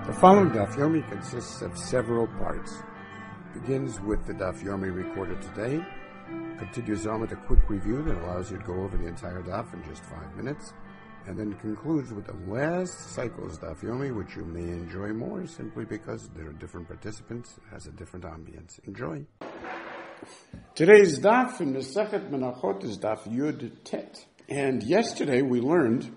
The following Daf Yomi consists of several parts. It begins with the Daf Yomi recorded today, continues on with a quick review that allows you to go over the entire Daf in just 5 minutes, and then concludes with the last cycle's Daf Yomi, which you may enjoy more simply because there are different participants. It has a different ambience. Enjoy. Today's Daf in Masechet Menachot is Daf Yud Tet. And yesterday we learned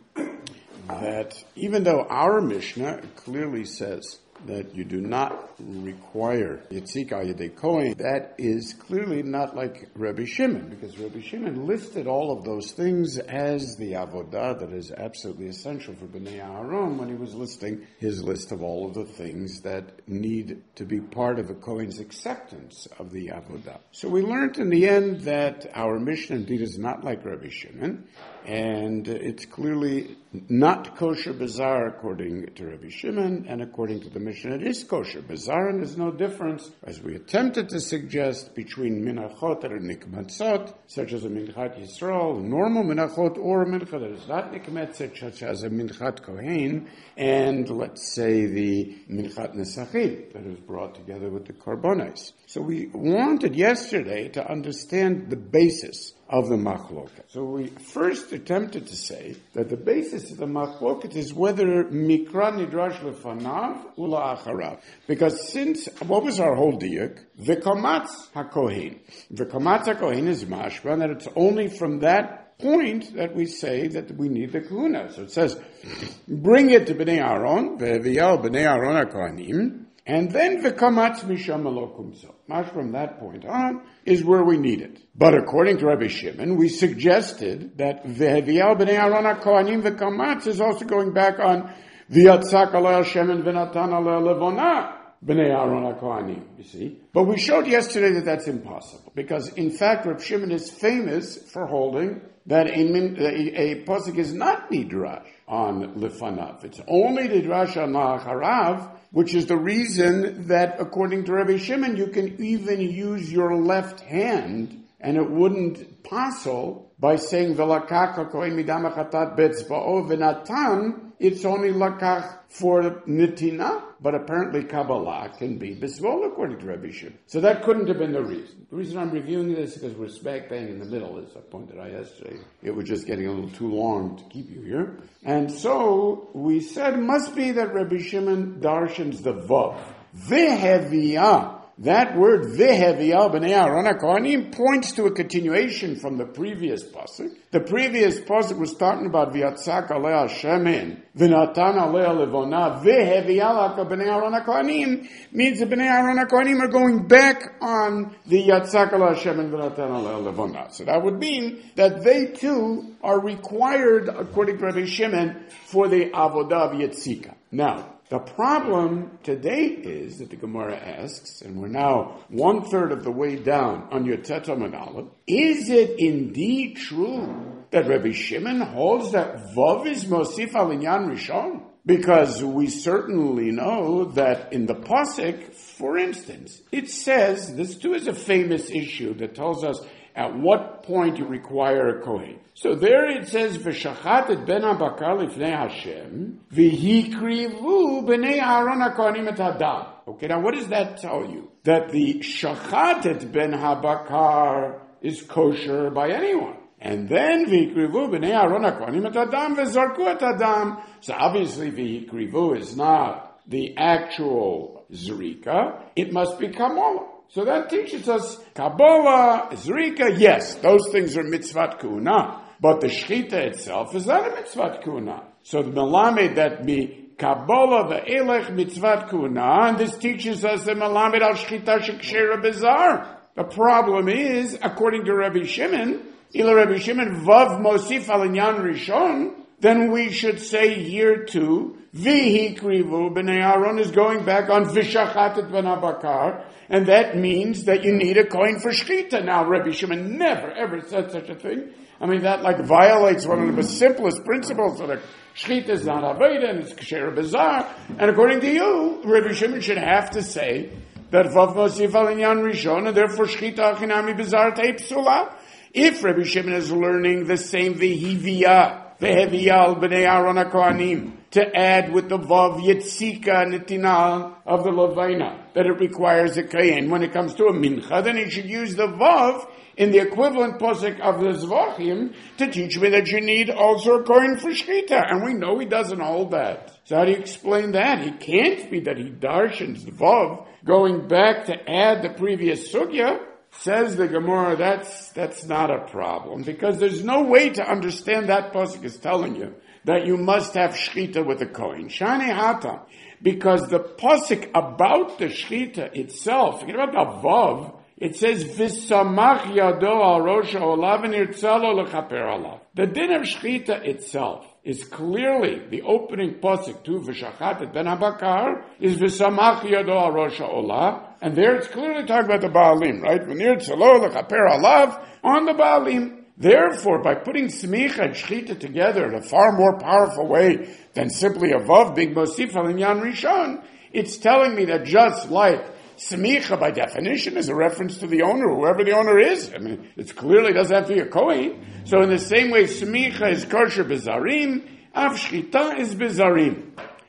that even though our Mishnah clearly says that you do not require Yitzika Yedei Kohen, that is clearly not like Rabbi Shimon, because Rabbi Shimon listed all of those things as the avodah that is absolutely essential for Bnei Aharon when he was listing his list of all of the things that need to be part of a Kohen's acceptance of the avodah. So we learned in the end that our Mishnah indeed is not like Rabbi Shimon, and it's clearly not kosher bazar according to Rabbi Shimon, and according to the Mishnah it is kosher bazar, and there's no difference, as we attempted to suggest, between minachot and nikmatzot, such as a minchat Yisrael, normal minachot, or a mincha that is not nikmatzot, such as a minchat kohen, and let's say the minchat nesachim that is brought together with the korbanos. So we wanted yesterday to understand the basis of the machloket. So we first attempted to say that the basis of the machloket is whether mikra nidrash lefanav ula acharav. Because since, what was our whole diuk? V'kamatz hakohen. V'kamatz hakohen is mashma, that it's only from that point that we say that we need the kahuna. So it says, bring it to Bnei Aaron, ve'eviyal Bnei Aaron hakohanim, and then v'kamatz misham elokumso. Much from that point on is where we need it. But according to Rabbi Shimon, we suggested that v'hevial b'nei Aaron ha'kohanim v'kamatz is also going back on v'yatzak alei Shemen v'natan alei levona b'nei Aaron ha'kohanim. You see? But we showed yesterday that that's impossible. Because in fact, Rabbi Shimon is famous for holding that a pasuk is not nidrash on lefanav. It's only nidrash on la'acharav, which is the reason that, according to Rabbi Shimon, you can even use your left hand, and it wouldn't passel by saying v'lakach hakohen midam hachatat betzba'o v'natan. It's only lakach for nitina, but apparently Kabbalah can be bisvol according to Rabbi Shimon. So that couldn't have been the reason. The reason I'm reviewing this is because we're smack bang in the middle, as I pointed out yesterday. It was just getting a little too long to keep you here. And so we said it must be that Rabbi Shimon darshans the vav. V'heviyah. That word v'heviyah b'nei Aaron ha'kohanim points to a continuation from the previous pasuk. The previous pasuk was talking about v'yatzak alei Shemen v'natan alei levona v'heviyah b'nei Aaron ha'kohanim means the b'nei Aaron ha'kohanim are going back on the yatzak alei Shemen v'natan alei levona. So that would mean that they too are required, according to Rabbi Shimon, for the avodah of Yitzika. Now, the problem today is that the Gemara asks, and we're now 1/3 of the way down on your Tetzamon Aleph, is it indeed true that Rabbi Shimon holds that Vav is Mosif al Inyan Rishon? Because we certainly know that in the Pasuk, for instance, it says, this too is a famous issue that tells us at what point you require a Kohen. So there it says, V'shachat et ben ha-bakar lifnei Hashem, v'hikrivu b'nei Aaron ha-kohanim et hadam. Okay, now what does that tell you? That the shachat et ben ha-bakar is kosher by anyone. And then v'hikrivu b'nei Aaron ha-kohanim et hadam, v'zarku et hadam. So obviously v'hikrivu is not the actual zrika, it must be kamala. So that teaches us Kabbalah, Zrika, yes, those things are mitzvat kuhuna, but the shchita itself is not a mitzvat kuhuna. So the melamed that be Kabbalah ve'elech mitzvat kuhuna, and this teaches us the melamed al shchita shekshera bizar. The problem is, according to Rabbi Shimon, ila Rabbi Shimon vav mosif al inyan rishon, then we should say here too, Vihi krivu b'nei Aaron is going back on v'shachat et ben ha-bakar, and that means that you need a coin for shchita. Now, Rabbi Shimon never ever said such a thing. I mean, that like violates one of the simplest principles of the shchita is not aveda and it's kasher bizarre. And according to you, Rabbi Shimon should have to say that vav mosif al inyan rishon, and therefore shchita achinami bizarre teip psula. If Rabbi Shimon is learning the same v'hiviyah Veheviyal b'nei Aaron HaKohanim, to add with the vav yitzika netina of the levina, that it requires a kayin. When it comes to a mincha, then he should use the vav in the equivalent posik of the zvachim to teach me that you need also a kohen for shchita. And we know he doesn't hold that. So how do you explain that? It can't be that he darshans the vav, going back to add the previous sugya. Says the Gemara, that's not a problem, because there's no way to understand that pasuk is telling you that you must have shchita with a kohen. Shani hata, because the pasuk about the shchita itself, forget about the vav, it says v'samach yado al rosh ha'olav v'nirtzalo lechaper alav. The din of shchita itself is clearly the opening pasuk to v'shachat ben habakar is v'samach yado al rosh ha'olav. And there it's clearly talking about the Baalim, right? V'nirtzalo lechaper alav on the Baalim. Therefore, by putting smicha and shchita together in a far more powerful way than simply a vav being mosif al inyan rishon, it's telling me that just like smicha by definition is a reference to the owner, whoever the owner is. I mean, it clearly doesn't have to be a kohen. So in the same way, smicha is kosher bezarim, av shchita is bezarim.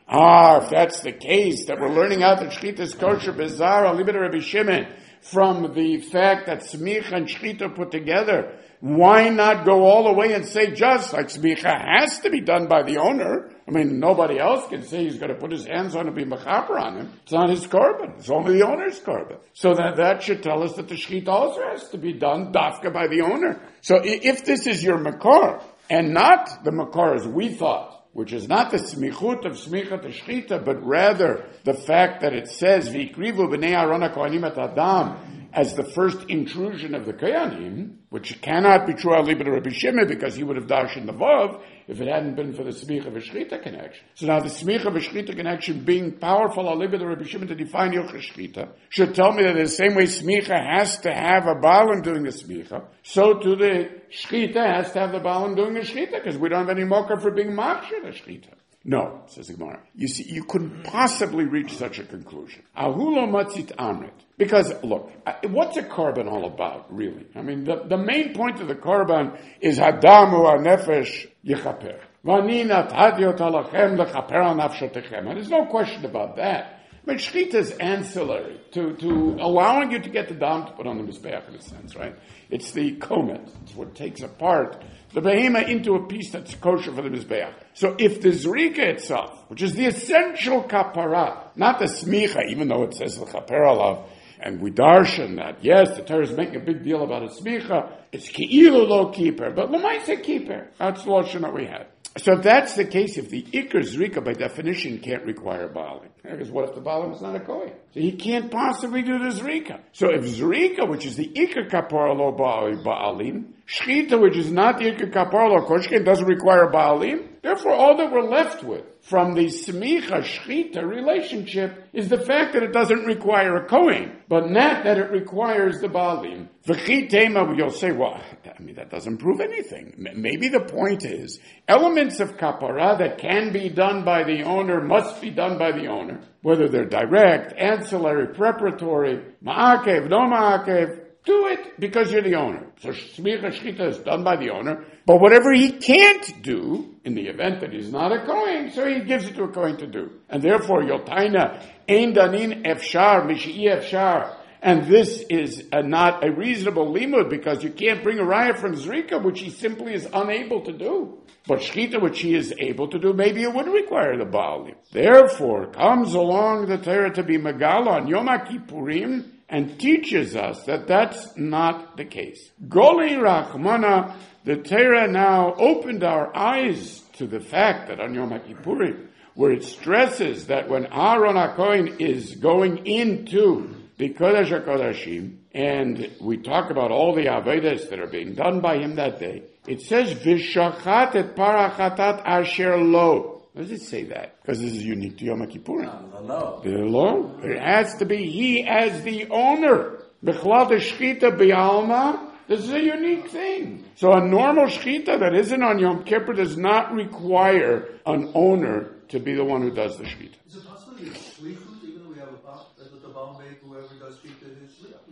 If that's the case, that we're learning out that shchita is kosher bezar, I'll leave it to Rabbi Shimon, from the fact that smicha and shchita put together, why not go all the way and say just like smicha has to be done by the owner? I mean, nobody else can say he's going to put his hands on and be mechaper on him. It's not his korban. It's only the owner's korban. So that should tell us that the shchita also has to be done dafka by the owner. So if this is your makar, and not the makar as we thought, which is not the smichut of smicha to shchita, but rather the fact that it says v'ikrivu b'nei Aaron HaKohanim et adam as the first intrusion of the Kohanim, which cannot be true al liba to Rabbi Shimon because he would have darshan the vav if it hadn't been for the smicha v'shchita connection. So now the smicha v'shchita connection being powerful al liba to Rabbi Shimon to define yochel shchita should tell me that in the same way smicha has to have a balim doing the smicha, so too the shchita has to have the balim doing the shchita, because we don't have any mocha for being machshir the shchita. No, says the Gemara. You see, you couldn't possibly reach such a conclusion. Ahulo matzit amrit. Because, look, what's a korban all about, really? I mean, the main point of the korban is hadamu ha-nefesh yichaper. Vanina tadiot alachem lechaper al nafshotechem. And there's no question about that. I mean, shchita is ancillary to allowing you to get the dam to put on the mizbeach in a sense, right? It's the komet. It's what takes apart the behema into a piece that's kosher for the mizbeach. So if the zrika itself, which is the essential kapara, not the smicha, even though it says the chaper alav, and we darshan that, yes, the Torah is making a big deal about a smicha, it's ki'ilu lo keeper, but l'maisa keeper. That's the lashon that we have. So if that's the case, if the ikar zrika by definition can't require baalim, because what if the baalim is not a kohen? So he can't possibly do the zrika. So if zrika, which is the ikar kapara lo baalim, shchita, which is not the ikar kapara lo koshken, doesn't require baalim, therefore all that we're left with from the smicha shchita relationship is the fact that it doesn't require a kohen, but not that it requires the baalim. V'chitema, you'll say, well, I mean, that doesn't prove anything. Maybe the point is, elements of kapara that can be done by the owner must be done by the owner, whether they're direct, ancillary, preparatory, ma'akev, no ma'akev. Do it because you're the owner. So smicha shchita is done by the owner. But whatever he can't do, in the event that he's not a kohen, so he gives it to a kohen to do. And therefore, yotaina ein danin efshar mishi'i efshar. And this is not a reasonable limud because you can't bring a raya from zrika, which he simply is unable to do. But shchita, which he is able to do, maybe it would require the baalim. Therefore, comes along the Torah to be megala on Yom HaKippurim, and teaches us that that's not the case. Goli Rachmana, the Torah now opened our eyes to the fact that on Yom HaKippurim, where it stresses that when Aaron HaKohen is going into the Kodesh HaKodashim, and we talk about all the Avedas that are being done by him that day, it says, V'shachat et parachatat asher lo. Why does it say that? Because this is unique to Yom Kippurim. No. The law. It has to be he as the owner. B'chlal shchita b'alma. This is a unique thing. So a normal shchita that isn't on Yom Kippur does not require an owner to be the one who does the shchita. Is it possible to shlichut, even though we have a pop, that the Baal make whoever does shchita is shlichut? We need hands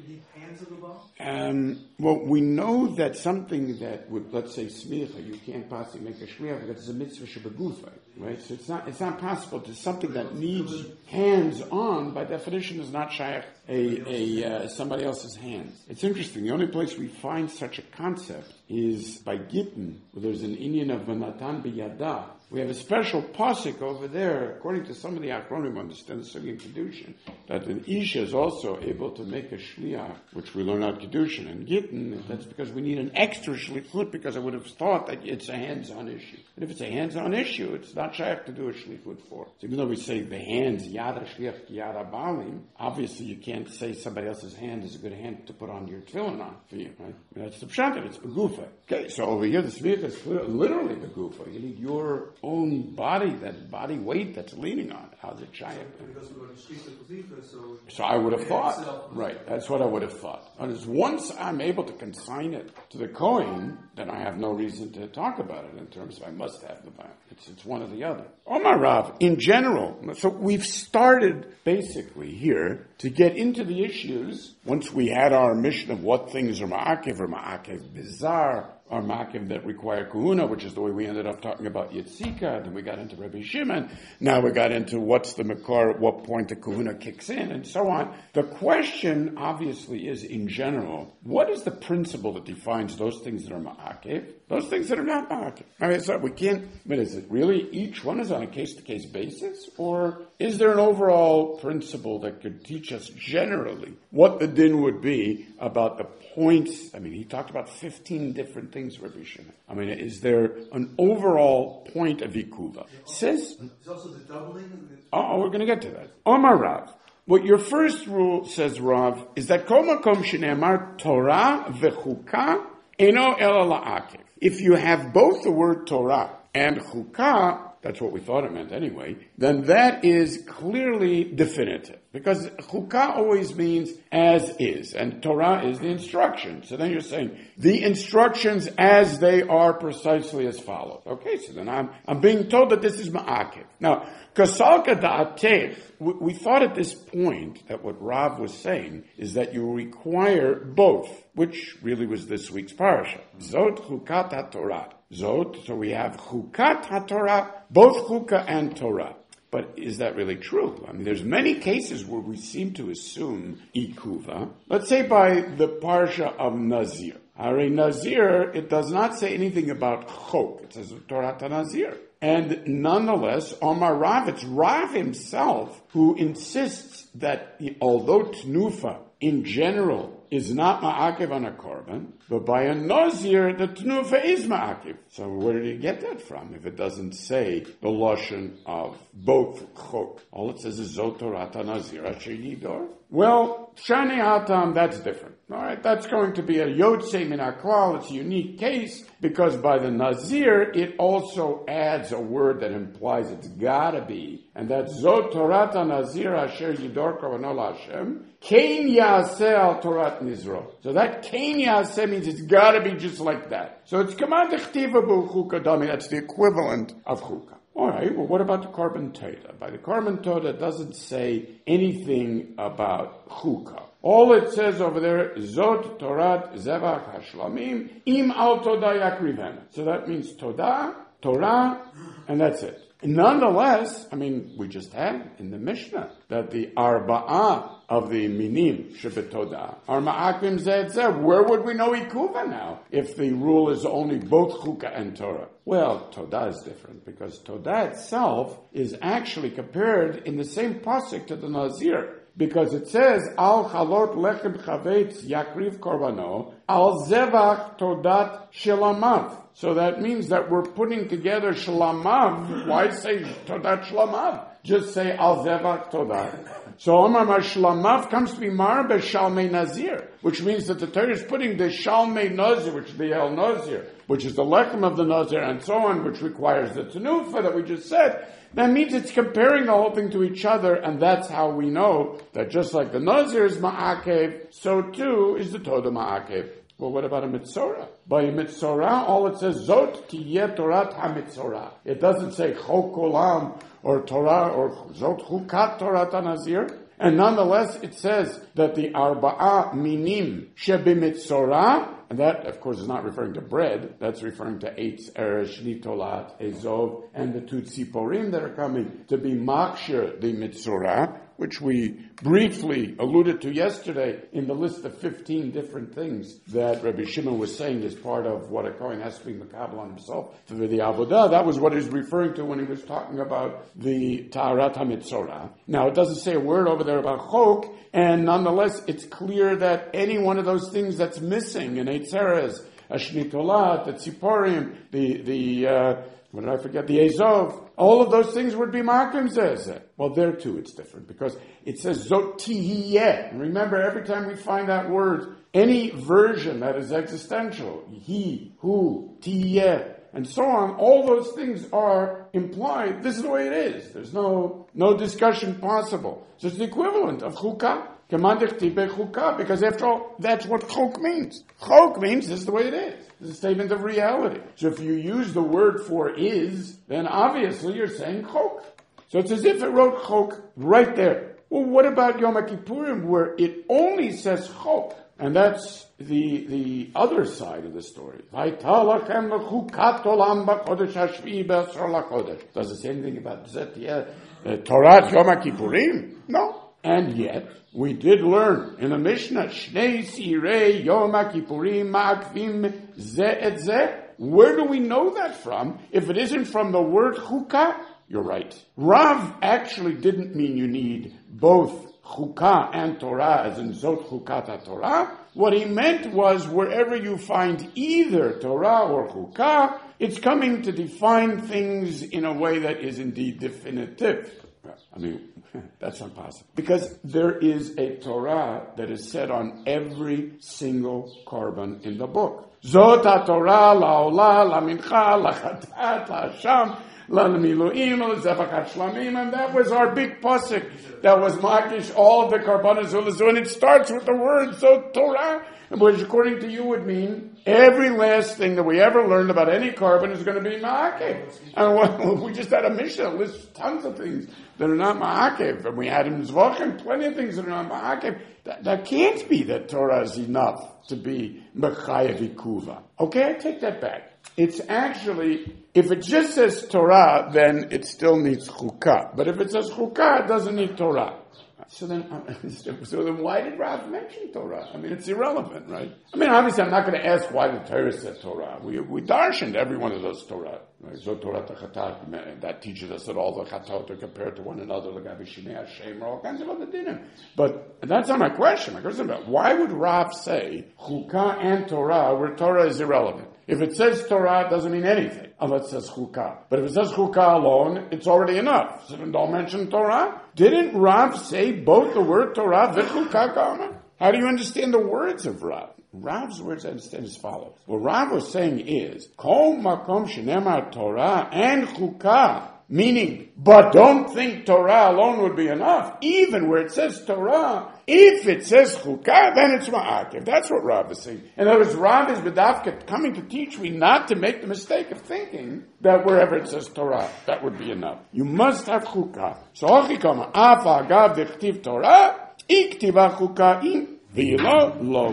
hands of the Baal? Well, we know that something that would, let's say, smicha, you can't possibly make a shliach because it's a mitzvah shebegufa, right? So it's not possible to something that needs hands on. By definition, is not shaykh somebody else's hands. It's interesting. The only place we find such a concept is by Gittin, where there's an Indian of Vanatan biyada. We have a special pasuk over there, according to some of the Achronim, understand the Sugi Kedushin, that an Isha is also able to make a shliach, which we learn out Kedushin and Gittin. That's because we need an extra shlichut, because I would have thought that it's a hands-on issue. And if it's a hands-on issue, it's not shaykh to do a shlichut for. So even though we say the hands, yada shliach, yada balim, obviously you can't say somebody else's hand is a good hand to put on your tefillin on for you, right? I mean, that's the pshat, it's begufa. Okay, so over here the smicha is literally begufa. You need your own body, that body weight that's leaning on. How's it shaykh? Because we're going to speak the so I would have thought, right, that's what I would have thought. Once I'm able to consign it to the Kohen, then I have no reason to talk about it in terms of I must have the Baal. It's one or the other. Omar Rav, in general, so we've started basically here to get into the issues, once we had our mission of what things are ma'akev bizarre, or ma'akev that require kahuna, which is the way we ended up talking about Yitzika, then we got into Rabbi Shimon, now we got into what's the makar, at what point the kahuna kicks in, and so on. The question, obviously, is in general, what is the principle that defines those things that are ma'akev, those things that are not ma'akev? I mean, so we can't, but is it really each one is on a case-to-case basis, or is there an overall principle that could teach us generally what the din would be about the points? I mean, he talked about 15 different things, Rabbi Shimon. I mean, is there an overall point of ikuva? Says, There's also the doubling. we're going to get to that. Omar Rav. What your first rule, says Rav, is that kol makom shene'amar Torah v'chuka eno ela la'akev. If you have both the word Torah and chukah, that's what we thought it meant anyway, then that is clearly definitive. Because chukah always means as is, and Torah is the instruction. So then you're saying, the instructions as they are precisely as follows. Okay, so then I'm being told that this is ma'akev. Now, kasalka da'atech, we thought at this point that what Rav was saying is that you require both, which really was this week's parasha. Zot chukat haTorah. Zot, so we have chukat haTorah, both chukah and Torah. But is that really true? I mean, there's many cases where we seem to assume ikuva. Let's say by the parsha of Nazir. Are Nazir, it does not say anything about chok. It says Torah Nazir. And nonetheless, Omar Rav, it's Rav himself who insists that although Tnufa in general is not ma'akev on a korban, but by a Nazir, the Tnufa is ma'akev. So where did he get that from if it doesn't say the lashon of both chok? All it says is Zot Torah Nazir Asher Yidor. Well, Shani Hatam, that's different. All right, that's going to be a Yotzei Min HaKlal. It's a unique case because by the Nazir, it also adds a word that implies it's gotta be, and that's Zot Torah Nazir Asher Yidor Kavanol Hashem. Kain Yaseh Al Torat Nizro. So that Kain Yaseh means it's gotta be just like that. So it's Command Chtiva B'Chuka Dami. That's the equivalent of Chuka. All right, well, what about the Korban Todah? By the Korban Todah, it doesn't say anything about Chukah. All it says over there is Zot Torat Zevach Hashlamim Im Al Todah Yakrivena. So that means Todah, Torah, and that's it. Nonetheless, I mean, we just had in the Mishnah that the Arba'ah of the Minim Shebetodah are Ma'akim Zed Zeh. Where would we know Ikuva now if the rule is only both Chukah and Torah? Well, Todah is different because Todah itself is actually compared in the same pasuk to the Nazir. Because it says, Al Chalot Lechem Chavetz Yakriv Korbano, Al Zevach Todat Shelamav. So that means that we're putting together Shlamav. Why say Todat Shlamav? Just say Al Zevach Todat. So Omar Shlamav comes to be Mar Shalmei Nazir, which means that the Torah is putting the Shalmei Nazir, which is the El Nazir, which is the Lechem of the Nazir, and so on, which requires the Tenufa that we just said. That means it's comparing the whole thing to each other, and that's how we know that just like the Nazir is Ma'akev, so too is the Todah Ma'akev. Well, what about a Mitzorah? By a Mitzorah, all it says, Zot Tiyeh Torat HaMitzorah. It doesn't say Chok Olam, or Torah, or Zot Chukat Torat HaNazir. And nonetheless, it says that the arba'a minim shebimitzorah, and that, of course, is not referring to bread. That's referring to Eitz, Eresh, Nitolat, Ezov, and the two tziporim that are coming to be makshir the mitzorah, which we briefly alluded to yesterday in the list of 15 different things that Rabbi Shimon was saying is part of what a Kohen has to be makabel on himself for the avodah. That was what he was referring to when he was talking about the Ta'arat HaMitzorah. Now, it doesn't say a word over there about chok, and nonetheless, it's clear that any one of those things that's missing in Eitz Erez, Ashnitolat, the Tziporim, what did I forget? The Ezov. All of those things would be Makim Zezeh. Well, there too it's different because it says Zot Tihiyeh. And remember, every time we find that word, any version that is existential, he, who, Tihiyeh, and so on, all those things are implied. This is the way it is. There's no discussion possible. So it's the equivalent of Chukah. Because after all, that's what chok means. Chok means this is the way it is. It's a statement of reality. So if you use the word for is, then obviously you're saying chok. So it's as if it wrote chok right there. Well, what about Yom Kippurim where it only says chok? And that's the other side of the story. Does it say anything about Torah Yom Kippurim? No. And yet, we did learn in the Mishnah, Shnei Sirei Yom Kippurim Ma'akvim Ze et Ze. Where do we know that from? If it isn't from the word chukah, you're right. Rav actually didn't mean you need both chukah and Torah, as in Zot Chukata Torah. What he meant was wherever you find either Torah or chukah, it's coming to define things in a way that is indeed definitive. I mean, that's not possible. Because there is a Torah that is said on every single korban in the book. Zot HaTorah la'olah, la'mincha, la'chatat, la'asham, la'miluim, la'zebachat shlamim, and that was our big pasuk. That was makish all of the korbanos ulazu, and it starts with the word Zot Torah, which according to you would mean every last thing that we ever learned about any korban is going to be ma'akev. And we just had a Mishnah list tons of things that are not ma'akev, and we had in Zvachim plenty of things that are not ma'akev. That can't be that Torah is enough to be mechayev ikuva. Okay, I take that back. It's actually, if it just says Torah, then it still needs chukah. But if it says chukah, it doesn't need Torah. So then why did Rav mention Torah? I mean, it's irrelevant, right? I mean, obviously, I'm not going to ask why the Torah said Torah. We darshaned every one of those Torah. Right? So Torah Chatat, that teaches us that all the Chatot are compared to one another, like Abishinei Hashem, or all kinds of other dinim. But that's not my question. My question is, why would Rav say Chukah and Torah where Torah is irrelevant? If it says Torah, it doesn't mean anything unless it says Chukah. But if it says Chukah alone, it's already enough. So then don't mention Torah. Didn't Rav say both the word Torah and Chukah Kama? How do you understand the words of Rav? Rav's words I understand as follows. What Rav was saying is, Kol makom shenemar Torah and Chukah. Meaning, but don't think Torah alone would be enough. Even where it says Torah, if it says Chukah, then it's Ma'akev. That's what Rav is saying. In other words, Rav is B'davka coming to teach me not to make the mistake of thinking that wherever it says Torah, that would be enough. You must have Chukah. So, Ochikama, Af Agav V'chtiv Torah, Iktiva Chukah in V'ilo Lo.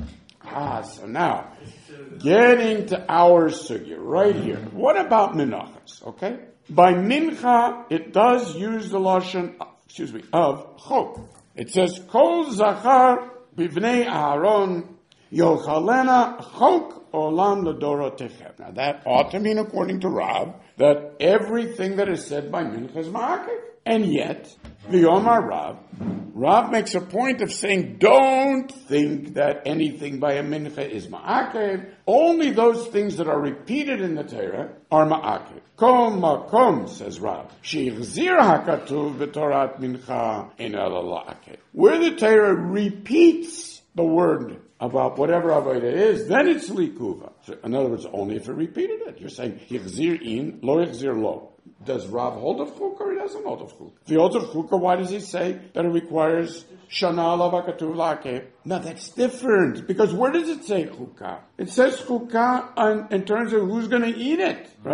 So now, getting to our sugya right here. What about Menachos, okay? By mincha, it does use the lashon, of chok. It says, Kol zachar bivnei Aaron yochalena chok olam ledorotechem. Now that ought to mean, according to Rav, that everything that is said by mincha is ma'akev. And yet, the Omar Rav makes a point of saying, don't think that anything by a mincha is ma'akev. Only those things that are repeated in the Torah are ma'akev. Kol makom, says Rav, she'chzir hakatuv b'torat mincha in la'akev. Where the Torah repeats the word about whatever avodah is, then it's likuva. So in other words, only if it repeated it. You're saying, yichzir in, lo yichzir lo. Does Rav hold of chukah or he doesn't hold of chukah? If he holds of chukah, why does he say that it requires shana lavakatuv la'akev? Now that's different, because where does it say chukah? It says chukah in terms of who's going to eat it, right?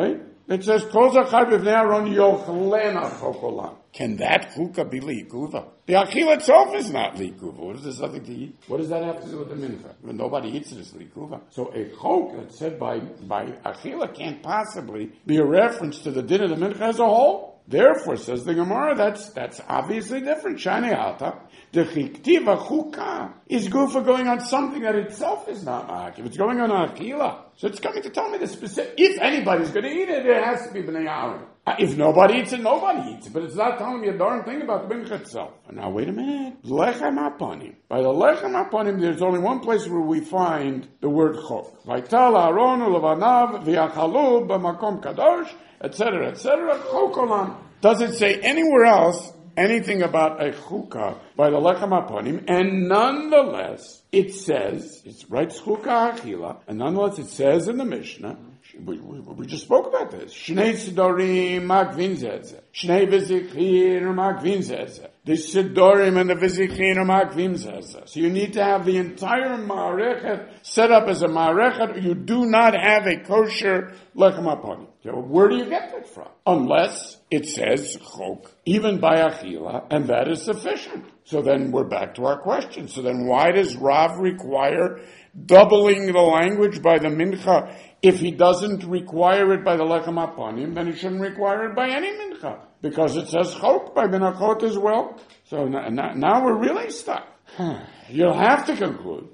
It says, Kol Zachar B'vnei Aaron Yochlena Chokolam. Can that chukah be liikuva? The achila itself is not liikuva. What is there something to eat? What does that have to do with the mincha? When nobody eats it, it's liikuva. So a chok that's said by achila can't possibly be a reference to the din of the mincha as a whole. Therefore, says the Gemara, that's obviously different. Shani alta, the chiktiva chukah is gufa going on something that itself is not ma'akiv. It's going on achila. So it's coming to tell me the specific. If anybody's going to eat it, it has to be b'nei Aaron. If nobody eats it, nobody eats it. But it's not telling me a darn thing about the mincha itself. Now wait a minute. Lechem hapanim. By the lechem hapanim, there's only one place where we find the word chok. Vaytal Aaron ulevanav v'yachalu b'makom kadosh, etc., etc. Chokolam. Does it say anywhere else anything about a chukah by the lechem hapanim? And nonetheless, it says, it's right chukah achila, and nonetheless it says in the Mishnah, we just spoke about this. Shnei sidorim makvin zeh. Shnei v'zichrin makvin zeh. The sidorim and the v'zichrin makvin zeh. So you need to have the entire ma'arechet set up as a ma'arechet. You do not have a kosher lechem hapanim. So where do you get that from? Unless it says chok, even by achila, and that is sufficient. So then we're back to our question. So then why does Rav require doubling the language by the mincha? If he doesn't require it by the lechem hapanim, then he shouldn't require it by any mincha, because it says chok by minachot as well. So now we're really stuck. You'll have to conclude,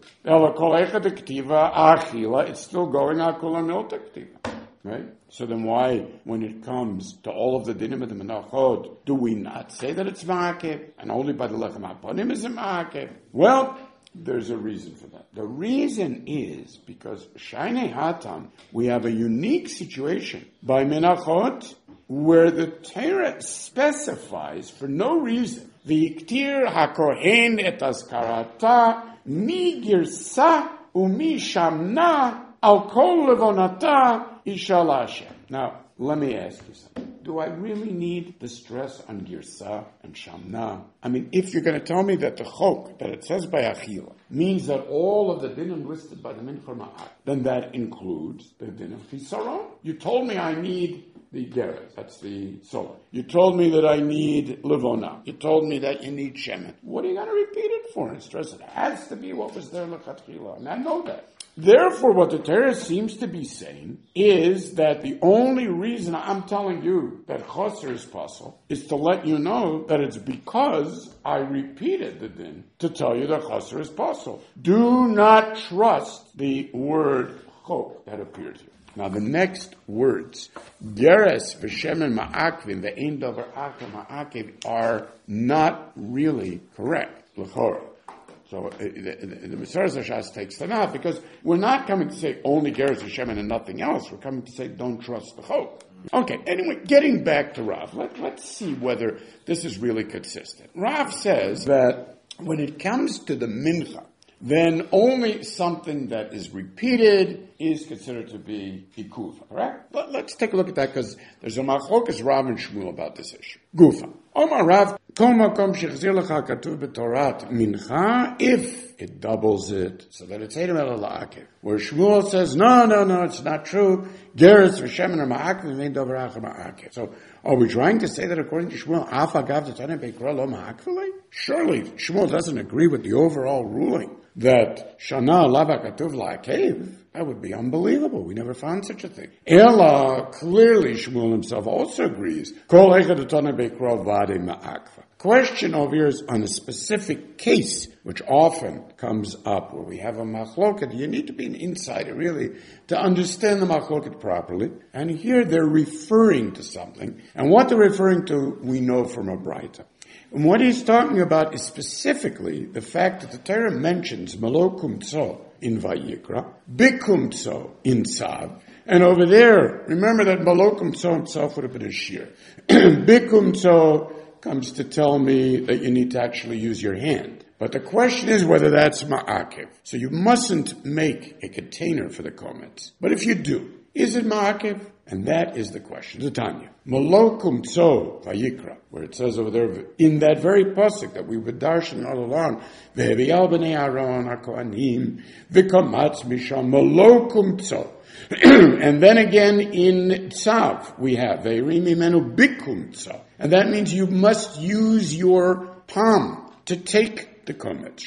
it's still going on kula milta ktiva, right? So then why, when it comes to all of the dinim of the menachot, do we not say that it's ma'akev, and only by the lechem hapanim is it ma'akev? Well, there's a reason for that. The reason is because Shainei Hatam, we have a unique situation by Menachot where the Torah specifies for no reason V'iktir hakohen et askarata mi girsa umi shamna al kol levonata ishal Hashem. Now, let me ask you something. Do I really need the stress on girsa and shamna? I mean, if you're going to tell me that the chok, that it says by achila, means that all of the dinim listed by the mincha ma'ak, then that includes the din of chisaron. You told me I need the geres, that's the solar. You told me that I need levona. You told me that you need shemen. What are you going to repeat it for and stress it? It has to be what was there lechatchila, and I know that. Therefore, what the Torah seems to be saying is that the only reason I'm telling you that chosr is possible is to let you know that it's because I repeated the din to tell you that chosr is possible. Do not trust the word chok that appears here. Now the next words, geres v'shemen ma'akvim ve'ein davar akev ma'akev, are not really correct. L'chorah. So the Mesaras Hashas takes them out because we're not coming to say only geres v'shemen and nothing else. We're coming to say don't trust the chok. Okay, anyway, getting back to Rav, let's see whether this is really consistent. Rav says that when it comes to the mincha, then only something that is repeated is considered to be ikuva, correct? But let's take a look at that because there's a machlokas Rav and Shmuel about this issue. Gufa. Omar Rav, kol makom shechzir lecha katuv b'torat mincha, if it doubles it, so that it's edom el la'akev. Where Shmuel says, no, it's not true. Geres v'shemen are ma'akev, and vein davar acher ma'akev. So, are we trying to say that according to Shmuel, af agav d'tanei beikra lo ma'akvele? Surely, Shmuel doesn't agree with the overall ruling that shana lava katuv la'akev. That would be unbelievable. We never found such a thing. Ela, clearly Shmuel himself also agrees. Kol echad d'tanei beikra v'adei ma'akva. Question over here is on a specific case, which often comes up where we have a machloket. You need to be an insider, really, to understand the machloket properly. And here they're referring to something. And what they're referring to, we know from a Braita. And what he's talking about is specifically the fact that the Torah mentions Malokum Tzo in Vayikra, Bikum Tzo in Tzav, and over there, remember that Malokum Tzo himself would have been a shear. Bikum Tzo comes to tell me that you need to actually use your hand. But the question is whether that's ma'akev. So you mustn't make a container for the comments. But if you do, is it ma'akev? And that is the question. The Tanya. Malokum tzo vayikra, where it says over there, in that very pasuk that we were darshan all along, ve'eviyal b'nei Aaron ha'kohanim v'kamatz misham malokum tzo. And then again in Tzav, we have Ve'iri mimenu bikum tzav. And that means you must use your palm to take the komets.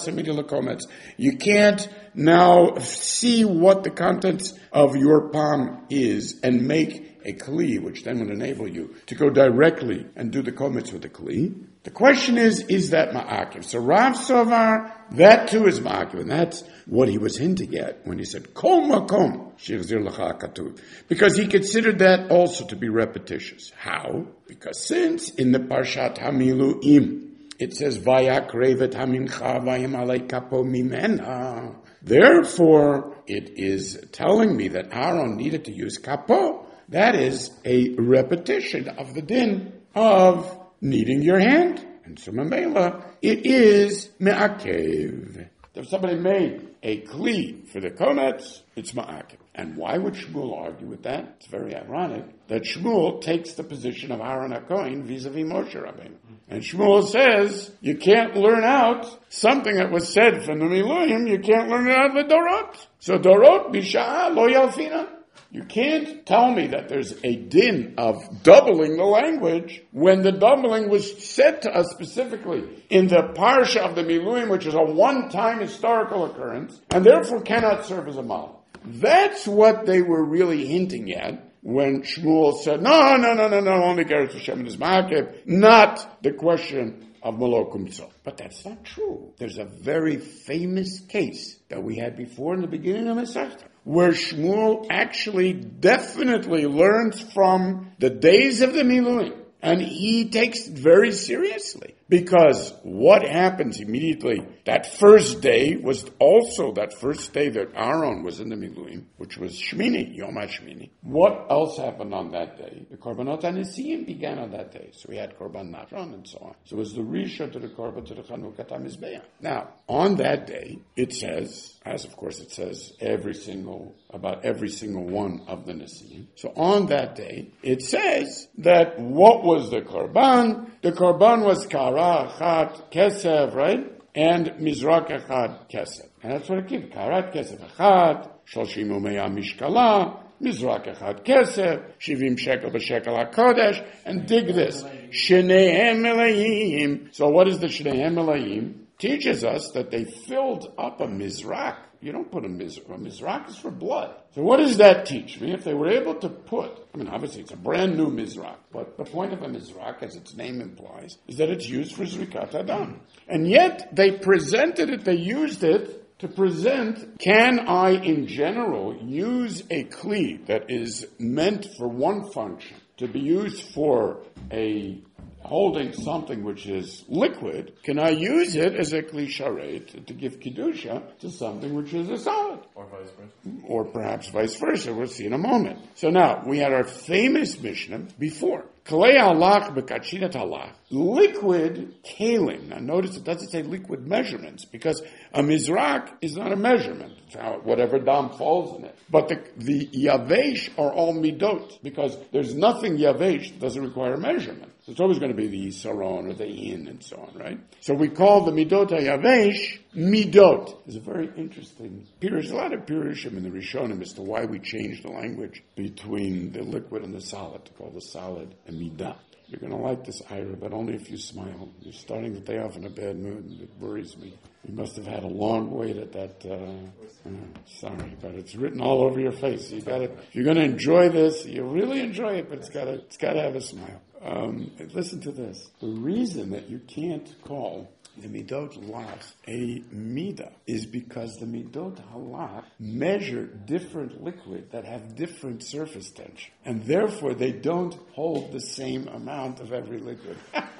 You can't now see what the contents of your palm is and make a kli, which then would enable you to go directly and do the komets with the kli. The question is that ma'akiv? So Rav Sovar, that too is ma'akiv, and that's what he was hinting at when he said, kol makom shirzir lecha katuv. Because he considered that also to be repetitious. How? Because since in the Parshat Hamiluim, it says, Vayak revet hamincha vayim alei kapo mimena. Therefore, it is telling me that Aaron needed to use kapo. That is a repetition of the din of kneading your hand. And so Mamela, it is me'akev. If somebody made a kli for the komets, it's ma'akev. And why would Shmuel argue with that? It's very ironic that Shmuel takes the position of Aaron HaKohen vis-a-vis Moshe Rabbeinu. And Shmuel says, you can't learn out something that was said from the Miluim, you can't learn it out of the Dorot. So Dorot, Bisha'ah, lo yalfina. You can't tell me that there's a din of doubling the language when the doubling was said to us specifically in the Parsha of the Miluim, which is a one-time historical occurrence, and therefore cannot serve as a model. That's what they were really hinting at when Shmuel said, no, only Geras Hashem is ma'akev, not the question of Malokum Tzol. But that's not true. There's a very famous case that we had before in the beginning of Masechta, where Shmuel actually definitely learns from the days of the Miluim. And he takes it very seriously. Because what happens immediately, that first day was also that first day that Aaron was in the Miluim, which was Shmini, Yom HaShmini. What else happened on that day? The Korbanot HaNesiyim began on that day. So we had Korban Nachron and so on. So it was the Rishon to the Korban to the Chanukah HaMizbeach. Now, on that day, it says, as of course it says about every single one of the Nesiyim. So on that day, it says that what was the Korban? The Korban was Kara Achat Kesev, right? And Mizrak Achat Kesev. And that's what it gives. Karat Kesev Achat, Shoshim Umeya Mishkala, Mizrak Achat Kesev, Shivim Shekel B'Shekel HaKodesh, and dig this. Shnehem Elayim. So what is the Shnehem Elayim? Teaches us that they filled up a Mizrak. You don't put a Mizrak is for blood. So what does that teach me? If they were able to obviously it's a brand new Mizrak, but the point of a Mizrak, as its name implies, is that it's used for Zrikat Adam. And yet they used it to present, can I in general use a Kli that is meant for one function to be used for holding something which is liquid, can I use it as a Kli Sharet to give Kedusha to something which is a solid? Or vice versa. Or perhaps vice versa. We'll see in a moment. So now, we had our famous Mishnah before. Kalei halach b'kachidat halach. Liquid kalim. Now notice it doesn't say liquid measurements, because a mizrak is not a measurement. It's whatever dam falls in it. But the yavesh are all midot, because there's nothing yavesh that doesn't require measurement. So it's always going to be the Yisaron or the in and so on, right? So we call the midot yavesh midot. There's a very interesting pirush. There's a lot of pirushim in the Rishonim as to why we changed the language between the liquid and the solid to call the solid a midah. You're going to like this, Ira, but only if you smile. You're starting the day off in a bad mood, and it worries me. You must have had a long wait at that. Sorry, but it's written all over your face. You got to. If you're going to enjoy this, you really enjoy it, but it's got to have a smile. Listen to this. The reason that you can't call the midot halach a midah is because the midot halach measure different liquid that have different surface tension, and therefore they don't hold the same amount of every liquid.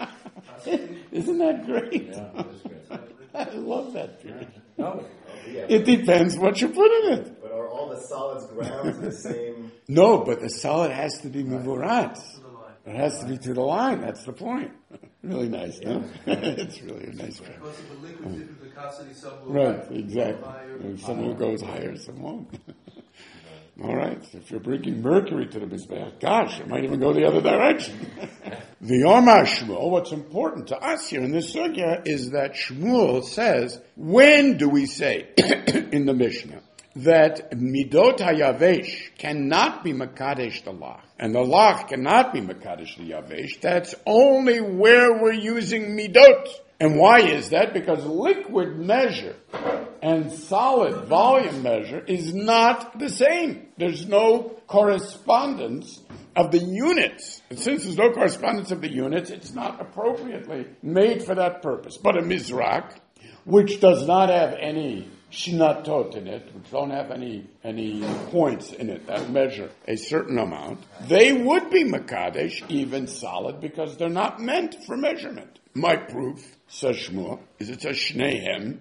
Isn't that great? Yeah, that's great. I love that theory. No. Yeah. It depends what you put in it. But are all the solids ground to the same? No, but the solid has to be muvurat. It has to be to the line. That's the point. Really nice, no? It's really a nice point. Because of the liquid different viscosity, some will Right, go exactly. higher. Some will goes higher, some won't. All right, if you're bringing mercury to the Mizbeach, gosh, it might even go the other direction. The Omar Shmuel, what's important to us here in this sugya is that Shmuel says, when do we say in the Mishnah, that Midot HaYavesh cannot be Makadesh the Lach, and the Lach cannot be Makadesh the Yavesh, that's only where we're using Midot. And why is that? Because liquid measure and solid volume measure is not the same. There's no correspondence of the units. And since there's no correspondence of the units, it's not appropriately made for that purpose. But a Mizrak, which does not have any shnatot in it, which don't have any points in it that measure a certain amount, they would be Makadesh, even solid, because they're not meant for measurement. My proof, says Shmuel, is it's a Shnehem,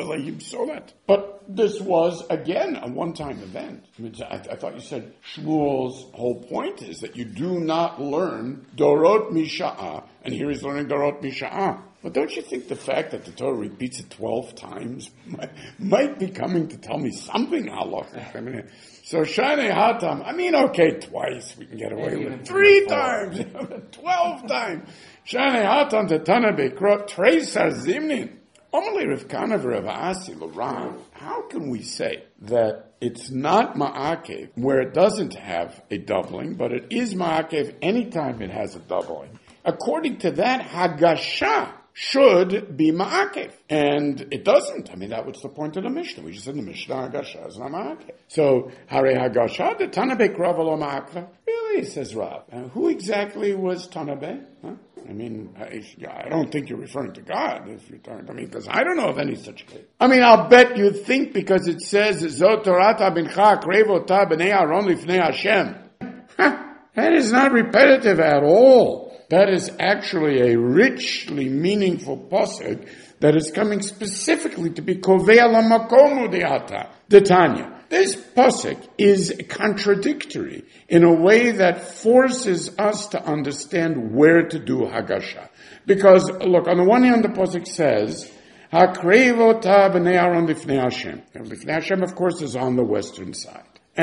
but this was, again, a one-time event. I thought you said Shmuel's whole point is that you do not learn Dorot Misha'ah, and here he's learning Dorot Misha'ah. But don't you think the fact that the Torah repeats it 12 times might be coming to tell me something halachic? So Shane Hatam, okay, twice we can get away with it. 3 times, 12 times. Shane Hatam to Tana Bekrot, Tresar Zimnin. Only Rav Kana v'Rav Asi l'Rav. How can we say that it's not ma'akev where it doesn't have a doubling, but it is ma'akev anytime it has a doubling? According to that, Hagasha should be ma'akev. And it doesn't. That was the point of the Mishnah. We just said the Mishnah, Hagasha is not ma'akev. So, Hare Hagasha, the Tanabe Rav lo ma'akva? Really, says Rav. Who exactly was Tanabe? Huh? I don't think you're referring to God if you're talking, because I don't know of any such case. I'll bet you think because it says, Zot Torata bincha krevota b'nei Aaron lifnei Hashem. That is not repetitive at all. That is actually a richly meaningful pasuk that is coming specifically to be kovei lamakomu deata, the Tanya. This pasuk is contradictory in a way that forces us to understand where to do Hagasha. Because, look, on the one hand, the pasuk says, Hakrevota b'nei Aaron lifnei Hashem. Lifnei Hashem, of course, is on the western side.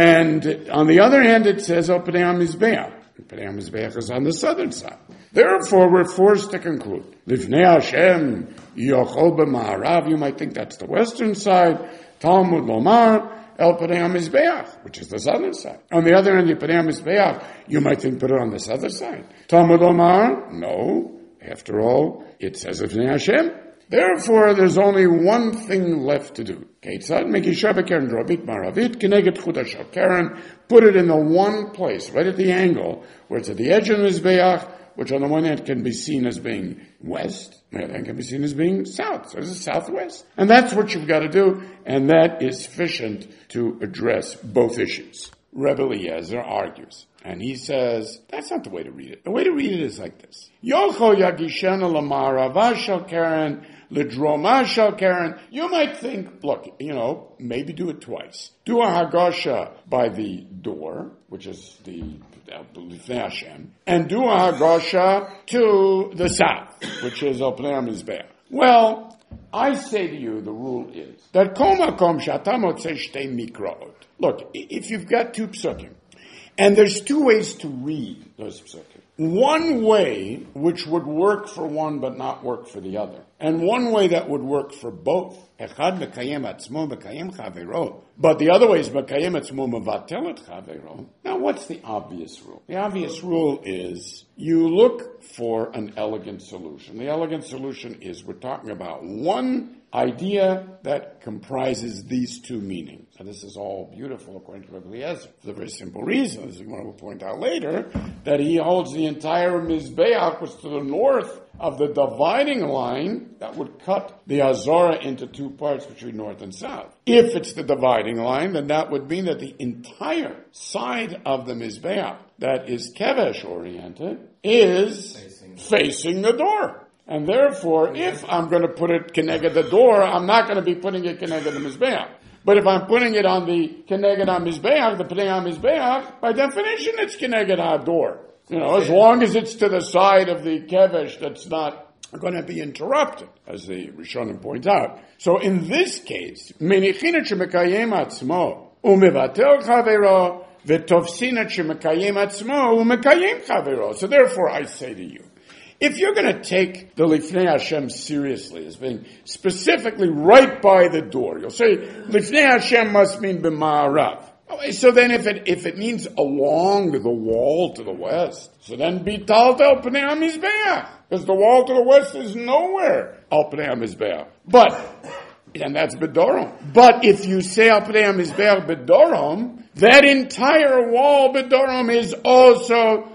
And on the other hand, it says, O Pnei HaMizbeach. Pnei HaMizbeach is on the southern side. Therefore, we're forced to conclude, Lifnei Hashem, Yochol b'ma'arav, you might think that's the western side, Talmud Lomar, El Pnei HaMizbeach, which is the southern side. On the other hand, the Pnei HaMizbeach, you might think put it on the southern side. Talmud Lomar, no. After all, it says Lifnei Hashem. Therefore, there's only one thing left to do. Keitzad mekisha b'keren drobit maravit keneged chudasha keren. Put it in the one place, right at the angle, where it's at the edge of the Mizbeach, which on the one hand can be seen as being west, and the other hand can be seen as being south. So this is southwest. And that's what you've got to do, and that is sufficient to address both issues. Rebbe Eliezer argues, and he says, that's not the way to read it. The way to read it is like this. Yocho yagishena l'marava shel keren, l'droma shel keren. You might think, look, maybe do it twice. Do a hagasha by the door, which is the Lifnei Hashem, and do a hagasha to the south, which is Al Pnei HaMizbeach. Well, I say to you, the rule is that kol makom she'ata motzei shtei mikraot. Look, if you've got 2 psukim, and there's 2 ways to read those psukim. One way which would work for one but not work for the other. And one way that would work for both. Echad mekayem atzmo mekayem chavero. But the other way is mekayem atzmo mevatel et chavero. Now what's the obvious rule? The obvious rule is you look for an elegant solution. The elegant solution is we're talking about one idea that comprises these 2 meanings. And this is all beautiful according to Rebbe Eliezer. For the very simple reason, as we're going to point out later, that he holds the entire Mizbeach was to the north of the dividing line that would cut the Azara into 2 parts between north and south. If it's the dividing line, then that would mean that the entire side of the Mizbeach that is Kevesh oriented is facing the door. And therefore, if I'm going to put it Keneged the door, I'm not going to be putting it Keneged the Mizbeach. But if I'm putting it on the Keneged HaMizbeach, the Pnei HaMizbeach, by definition it's Keneged HaDor. As long as it's to the side of the Kevesh that's not going to be interrupted, as the Rishonim point out. So in this case, Menichinat shemekayem atzmo umevatel chavero v'tovsinat shemekayem atzmo umekayem chavero. So therefore I say to you, if you're going to take the Lifnei Hashem seriously as being specifically right by the door, you'll say Lifnei Hashem must mean b'ma'arav. Okay, so then if it means along the wall to the west, so then bitalta al pnei hamizbeach, because the wall to the west is nowhere al pnei hamizbeach. And that's bedorom. But if you say al pnei hamizbeach bedorom, that entire wall bedorom is also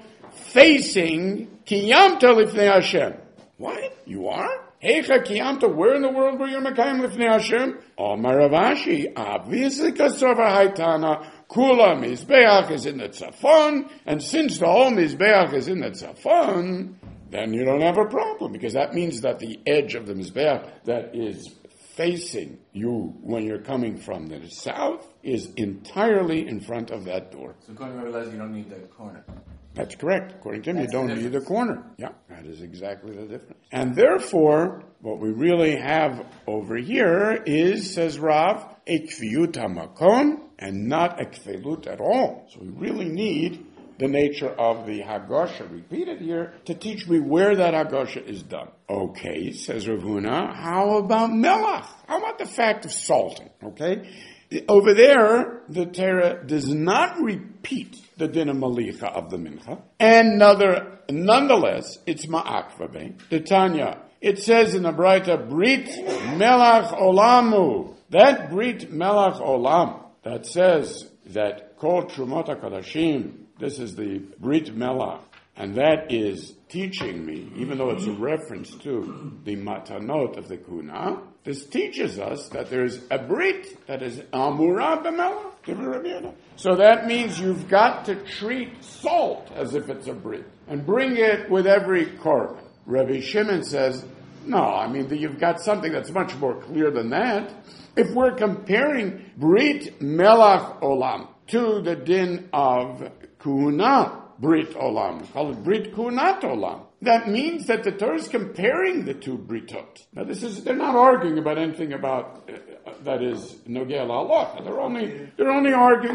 facing kiyamta lifnei Hashem. What? You are? Heicha kiyamta, where in the world were you mekayim lifnei Hashem? Omar Rav Ashi, obviously kasova haitana, kula mizbeach is in the tzafon, and since the whole mizbeach is in the tzafon, then you don't have a problem, because that means that the edge of the mizbeach that is facing you when you're coming from the south is entirely in front of that door. So according to Rabbi Eliezer, you don't need that corner. That's correct. According to him, you don't need the corner. Yeah, that is exactly the difference. And therefore, what we really have over here is, says Rav, a kfiyut hamakom, and not a kfelut at all. So we really need the nature of the Hagosha repeated here to teach me where that Hagosha is done. Okay, says Rav Huna, how about melach? How about the fact of salting? Okay? Over there, the Torah does not repeat the din of malicha of the mincha, and nonetheless, it's ma'akvabe. The Tanya, it says in the Braita, Brit Melach Olamu. That Brit Melach Olam, that says that Kol Trumot HaKadashim, this is the Brit Melach, and that is teaching me, even though it's a reference to the matanot of the kuna, this teaches us that there's a brit that is amura b'melach. So that means you've got to treat salt as if it's a brit and bring it with every korban. Rabbi Shimon says, no, I mean, you've got something that's much more clear than that. If we're comparing brit melach olam to the din of kuna, Brit Olam. We call it Brit Kunat Olam. That means that the Torah is comparing the two Britot. Now they're not arguing about anything about, that is, Nogel Allah. They're only arguing